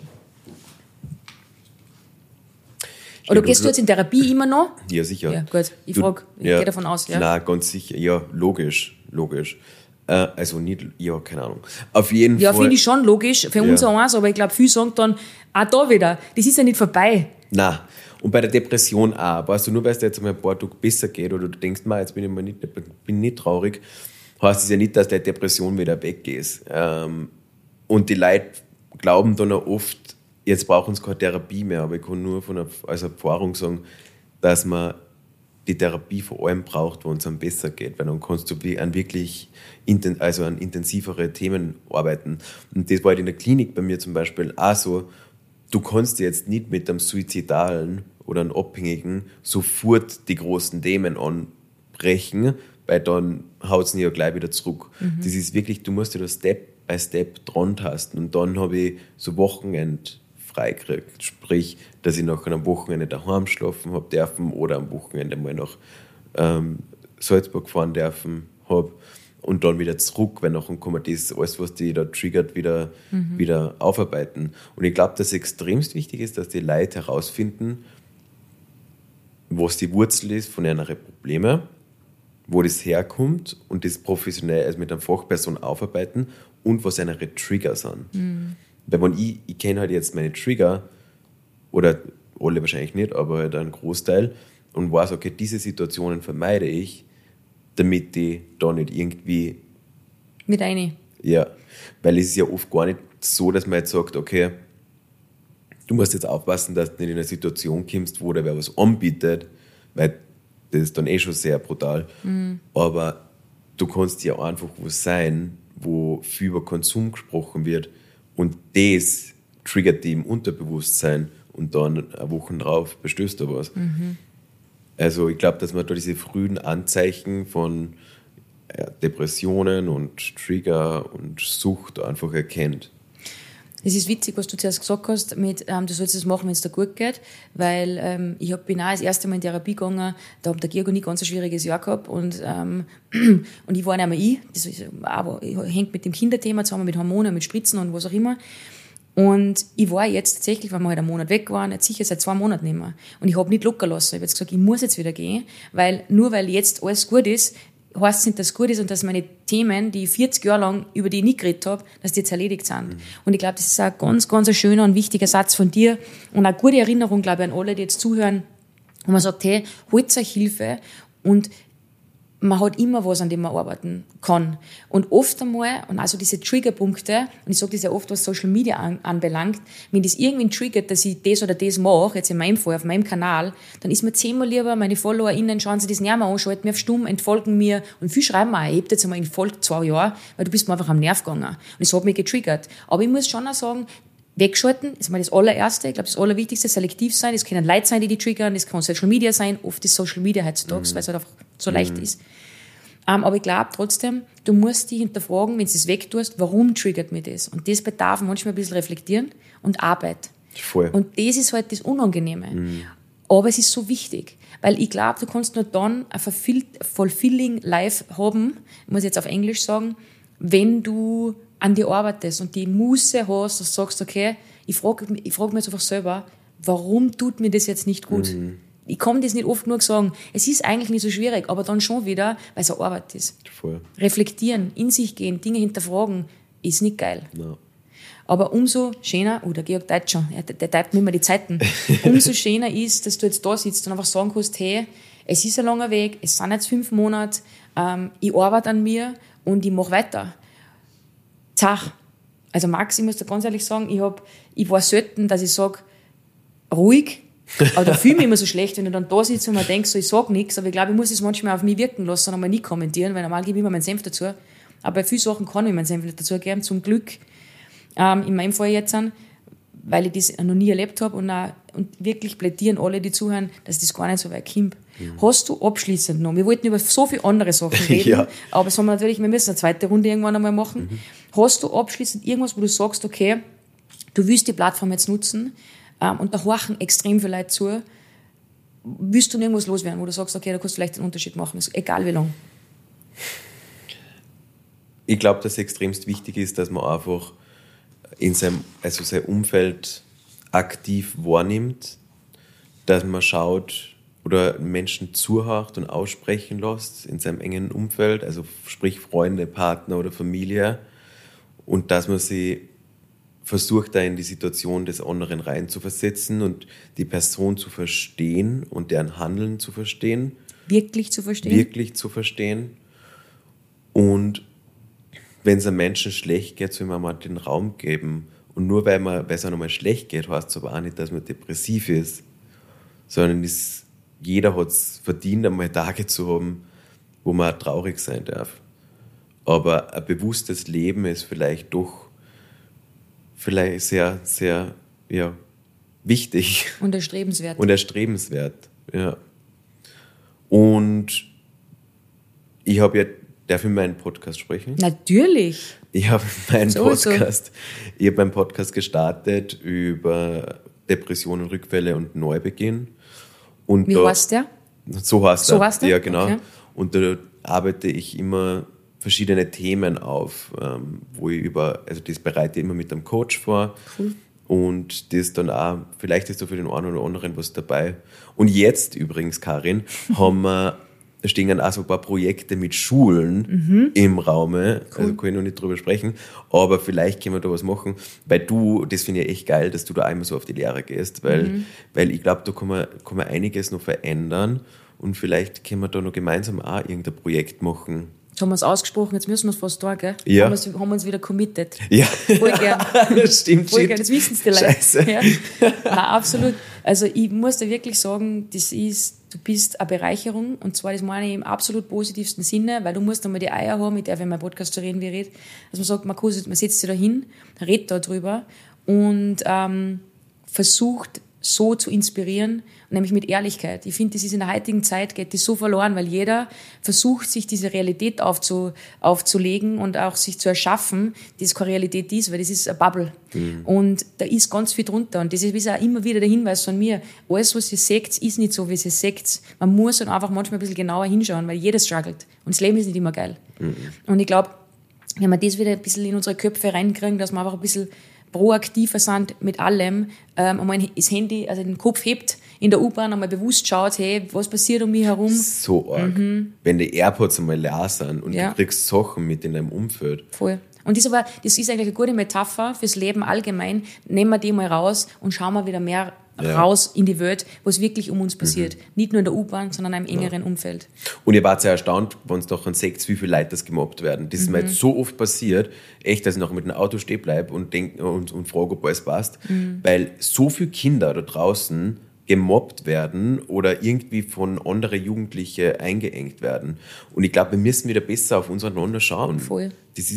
Oder gehst du jetzt in Therapie immer noch? Ja, sicher. Ja, gut. Ich gehe davon aus, ja. Nein, ganz sicher. Ja, logisch. Also nicht, ja, keine Ahnung. Auf jeden Fall. Ja, finde ich schon logisch, für uns auch eins, aber ich glaube, viele sagen dann, da wieder, das ist ja nicht vorbei. Nein. Und bei der Depression auch. Weißt du, nur weil es dir jetzt einmal ein paar Tage besser geht oder du denkst, jetzt bin nicht traurig, heißt es ja nicht, dass deine Depression wieder weggeht. Und die Leute glauben dann auch oft, jetzt brauchen sie keine Therapie mehr, aber ich kann nur als Erfahrung sagen, dass man die Therapie vor allem braucht, wo es einem besser geht, weil dann kannst du an intensivere Themen arbeiten. Und das war halt in der Klinik bei mir zum Beispiel auch so, du kannst jetzt nicht mit einem Suizidalen oder einem Abhängigen sofort die großen Themen anbrechen, weil dann haut es ja gleich wieder zurück. Das ist wirklich, du musst dir da Step by Step dran tasten. Und dann habe ich so Wochenend freigekriegt. Sprich, dass ich nach einem Wochenende daheim schlafen habe dürfen oder am Wochenende mal nach Salzburg fahren dürfen habe und dann wieder zurück, weil nachher kann man das, alles, was die da triggert, wieder aufarbeiten. Und ich glaube, dass es extremst wichtig ist, dass die Leute herausfinden, was die Wurzel ist von ihren Problemen, wo das herkommt und das professionell, also mit einer Fachperson aufarbeiten und was ihre Trigger sind. Weil wenn ich kenne halt jetzt meine Trigger, oder alle wahrscheinlich nicht, aber halt einen Großteil, und weiß, okay, diese Situationen vermeide ich, damit die da nicht irgendwie... Mit rein. Ja, weil es ist ja oft gar nicht so, dass man jetzt sagt, okay, du musst jetzt aufpassen, dass du nicht in eine Situation kommst, wo dir wer was anbietet, weil das ist dann schon sehr brutal. Aber du kannst ja einfach was sein, wo viel über Konsum gesprochen wird, und das triggert die im Unterbewusstsein und dann eine Woche drauf bestößt du was. Also ich glaube, dass man da diese frühen Anzeichen von Depressionen und Trigger und Sucht einfach erkennt. Es ist witzig, was du zuerst gesagt hast, mit, du sollst das machen, wenn es dir gut geht, weil ich bin auch das erste Mal in Therapie gegangen, da hat der Georg und ich ganz ein schwieriges Jahr gehabt und ich war nicht mehr das ist, aber hängt mit dem Kinderthema zusammen, mit Hormonen, mit Spritzen und was auch immer. Und ich war jetzt tatsächlich, weil wir halt einen Monat weg waren, jetzt sicher seit 2 Monaten nicht mehr. Und ich habe nicht locker lassen. Ich habe jetzt gesagt, ich muss jetzt wieder gehen, weil nur weil jetzt alles gut ist, heißt es nicht, dass es gut ist und dass meine Themen, die ich 40 Jahre lang über die ich nicht geredet habe, dass die jetzt erledigt sind. Mhm. Und ich glaube, das ist ein ganz, ganz ein schöner und wichtiger Satz von dir und eine gute Erinnerung, glaube ich, an alle, die jetzt zuhören, wo man sagt, hey, holt euch Hilfe und man hat immer was, an dem man arbeiten kann. Und oft einmal, und also diese Triggerpunkte, und ich sage das ja oft, was Social Media anbelangt, wenn das irgendwie triggert, dass ich das oder das mache, jetzt in meinem Fall, auf meinem Kanal, dann ist mir 10-mal lieber, meine FollowerInnen schauen sich das nicht mehr an, schalten mir auf stumm, entfolgen mir, und viel schreiben mir auch, ich hab jetzt einmal entfolgt 2 Jahre, weil du bist mir einfach am Nerv gegangen. Und das hat mich getriggert. Aber ich muss schon auch sagen, wegschalten ist mal das Allererste. Ich glaube, das Allerwichtigste, selektiv sein. Es können Leute sein, die triggern, das kann Social Media sein. Oft ist Social Media heutzutage, weil es halt einfach so leicht ist. Aber ich glaube trotzdem, du musst dich hinterfragen, wenn du es wegtust, warum triggert mich das? Und das bedarf manchmal ein bisschen reflektieren und Arbeit. Voll. Und das ist halt das Unangenehme. Aber es ist so wichtig. Weil ich glaube, du kannst nur dann ein fulfilling life haben, muss ich jetzt auf Englisch sagen, wenn du an dir arbeitest und die Muße hast, dass du sagst, okay, ich frage mich jetzt einfach selber, warum tut mir das jetzt nicht gut? Ich kann das nicht oft genug sagen. Es ist eigentlich nicht so schwierig, aber dann schon wieder, weil es eine Arbeit ist. Voll. Reflektieren, in sich gehen, Dinge hinterfragen, ist nicht geil. No. Aber umso schöner, der Georg teilt schon, der teilt mir immer die Zeiten, umso schöner ist, dass du jetzt da sitzt und einfach sagen kannst, hey, es ist ein langer Weg, es sind jetzt 5 Monate, ich arbeite an mir und ich mache weiter. Zach. Also Max, ich muss dir ganz ehrlich sagen, ich war selten, dass ich sage, ruhig, aber da fühle ich mich immer so schlecht, wenn ich dann da sitze und mir denke, so, ich sage nichts, aber ich glaube, ich muss es manchmal auf mich wirken lassen und einmal nie kommentieren, weil normal gebe ich immer meinen Senf dazu. Aber bei vielen Sachen kann ich meinen Senf nicht dazu geben, zum Glück. In meinem Fall jetzt, weil ich das noch nie erlebt habe und wirklich plädieren alle, die zuhören, dass das gar nicht so weit kommt. Hast du abschließend noch, wir wollten über so viele andere Sachen reden, ja. Aber es haben wir müssen eine zweite Runde irgendwann einmal machen. Hast du abschließend irgendwas, wo du sagst, okay, du willst die Plattform jetzt nutzen und da horchen extrem viele Leute zu, willst du irgendwas loswerden, wo du sagst, okay, da kannst du vielleicht einen Unterschied machen, egal wie lang? Ich glaube, dass es extremst wichtig ist, dass man einfach sein Umfeld aktiv wahrnimmt, dass man schaut oder Menschen zuhört und aussprechen lässt in seinem engen Umfeld, also sprich Freunde, Partner oder Familie, und dass man sie versucht, da in die Situation des anderen reinzuversetzen und die Person zu verstehen und deren Handeln zu verstehen. Wirklich zu verstehen? Wirklich zu verstehen. Und wenn es einem Menschen schlecht geht, soll man mal den Raum geben. Und nur weil es einem mal schlecht geht, heißt es aber auch nicht, dass man depressiv ist, sondern jeder hat es verdient, einmal Tage zu haben, wo man auch traurig sein darf. Aber ein bewusstes Leben ist vielleicht doch sehr, sehr wichtig. Und erstrebenswert. Ja. Und ich habe ja, darf ich meinen Podcast sprechen? Natürlich. Ich habe meinen Podcast gestartet über Depressionen, Rückfälle und Neubeginn. Und wie heißt der? So heißt der? Ja, genau. Okay. Und da arbeite ich immer verschiedene Themen auf, wo ich das bereite ich immer mit einem Coach vor. Cool. Und das dann auch, vielleicht ist da für den einen oder anderen was dabei. Und jetzt übrigens, Karin, da stehen dann auch so ein paar Projekte mit Schulen im Raume. Cool. Also kann ich noch nicht drüber sprechen. Aber vielleicht können wir da was machen, weil das finde ich echt geil, dass du da einmal so auf die Lehre gehst, weil ich glaube, da kann man einiges noch verändern und vielleicht können wir da noch gemeinsam auch irgendein Projekt machen. Jetzt haben wir es ausgesprochen, jetzt müssen wir es fast da, gell? Ja. Haben wir uns wieder committed. Ja. Voll gern. Das stimmt. Voll gern, das wissen es die Leute. Scheiße. Ja. Nein, absolut. Also ich muss dir wirklich sagen, du bist eine Bereicherung, und zwar das meine ich im absolut positivsten Sinne, weil du musst einmal die Eier haben, mit der in meinem Podcast zu reden, wie ich rede. Also man sagt, man setzt sich da hin, redet da drüber und versucht, so zu inspirieren, nämlich mit Ehrlichkeit. Ich finde, das ist in der heutigen Zeit, geht das so verloren, weil jeder versucht, sich diese Realität aufzulegen und auch sich zu erschaffen, die keine Realität ist, weil das ist eine Bubble. Und da ist ganz viel drunter. Und das ist auch immer wieder der Hinweis von mir, alles, was ihr seht, ist nicht so, wie ihr seht. Man muss dann einfach manchmal ein bisschen genauer hinschauen, weil jeder struggelt. Und das Leben ist nicht immer geil. Und ich glaube, wenn wir das wieder ein bisschen in unsere Köpfe reinkriegen, dass wir einfach ein bisschen proaktiver sind mit allem, einmal das Handy, also den Kopf hebt, in der U-Bahn einmal bewusst schaut, hey, was passiert um mich herum? So arg. Wenn die AirPods einmal leer sind und du kriegst Sachen mit in deinem Umfeld. Voll. Und das ist eigentlich eine gute Metapher fürs Leben allgemein. Nehmen wir die mal raus und schauen wir wieder mehr raus in die Welt, was wirklich um uns passiert. Nicht nur in der U-Bahn, sondern in einem engeren Umfeld. Und ihr wart sehr erstaunt, wenn es doch an seht, wie viele Leute das gemobbt werden. Das ist mir jetzt so oft passiert, echt, dass ich noch mit dem Auto stehen bleibe und frage, ob alles passt. Weil so viele Kinder da draußen gemobbt werden oder irgendwie von anderen Jugendlichen eingeengt werden. Und ich glaube, wir müssen wieder besser auf untereinander schauen. Voll.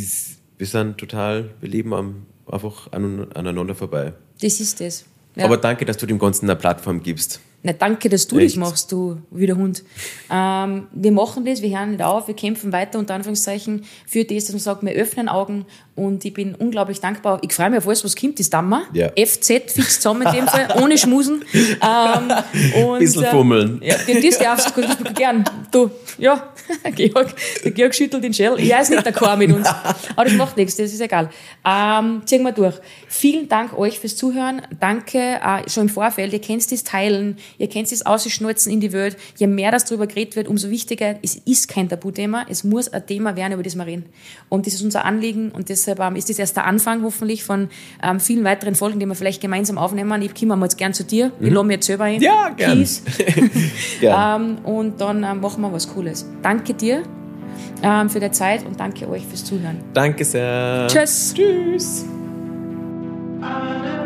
Wir leben einfach aneinander vorbei. Das ist das. Ja. Aber danke, dass du dem Ganzen eine Plattform gibst. Na, danke, dass du das machst, du wilder Hund. Wir machen das, wir hören nicht auf, wir kämpfen weiter, unter Anführungszeichen, für das, dass man sagt, wir öffnen Augen und ich bin unglaublich dankbar. Ich freue mich auf alles, was kommt, das tun wir. Ja. FZ, fix zusammen in dem Fall, ohne Schmusen. Bisschen fummeln. Ja, das darfst du gern. Du, ja, der Georg schüttelt den Schell. Er ist nicht d'accord mit uns. Aber das macht nichts, das ist egal. Ziehen wir durch. Vielen Dank euch fürs Zuhören. Danke schon im Vorfeld. Ihr könnt das teilen. Ihr könnt es ausschnurzen in die Welt. Je mehr das darüber geredet wird, umso wichtiger. Es ist kein Tabuthema. Es muss ein Thema werden, über das wir reden. Und das ist unser Anliegen. Und deshalb ist das erst der Anfang hoffentlich von vielen weiteren Folgen, die wir vielleicht gemeinsam aufnehmen. Ich komme jetzt gern zu dir. Ich lade mich jetzt selber ein. Ja, gern. gern. Und dann machen wir was Cooles. Danke dir für die Zeit und danke euch fürs Zuhören. Danke sehr. Tschüss. Tschüss.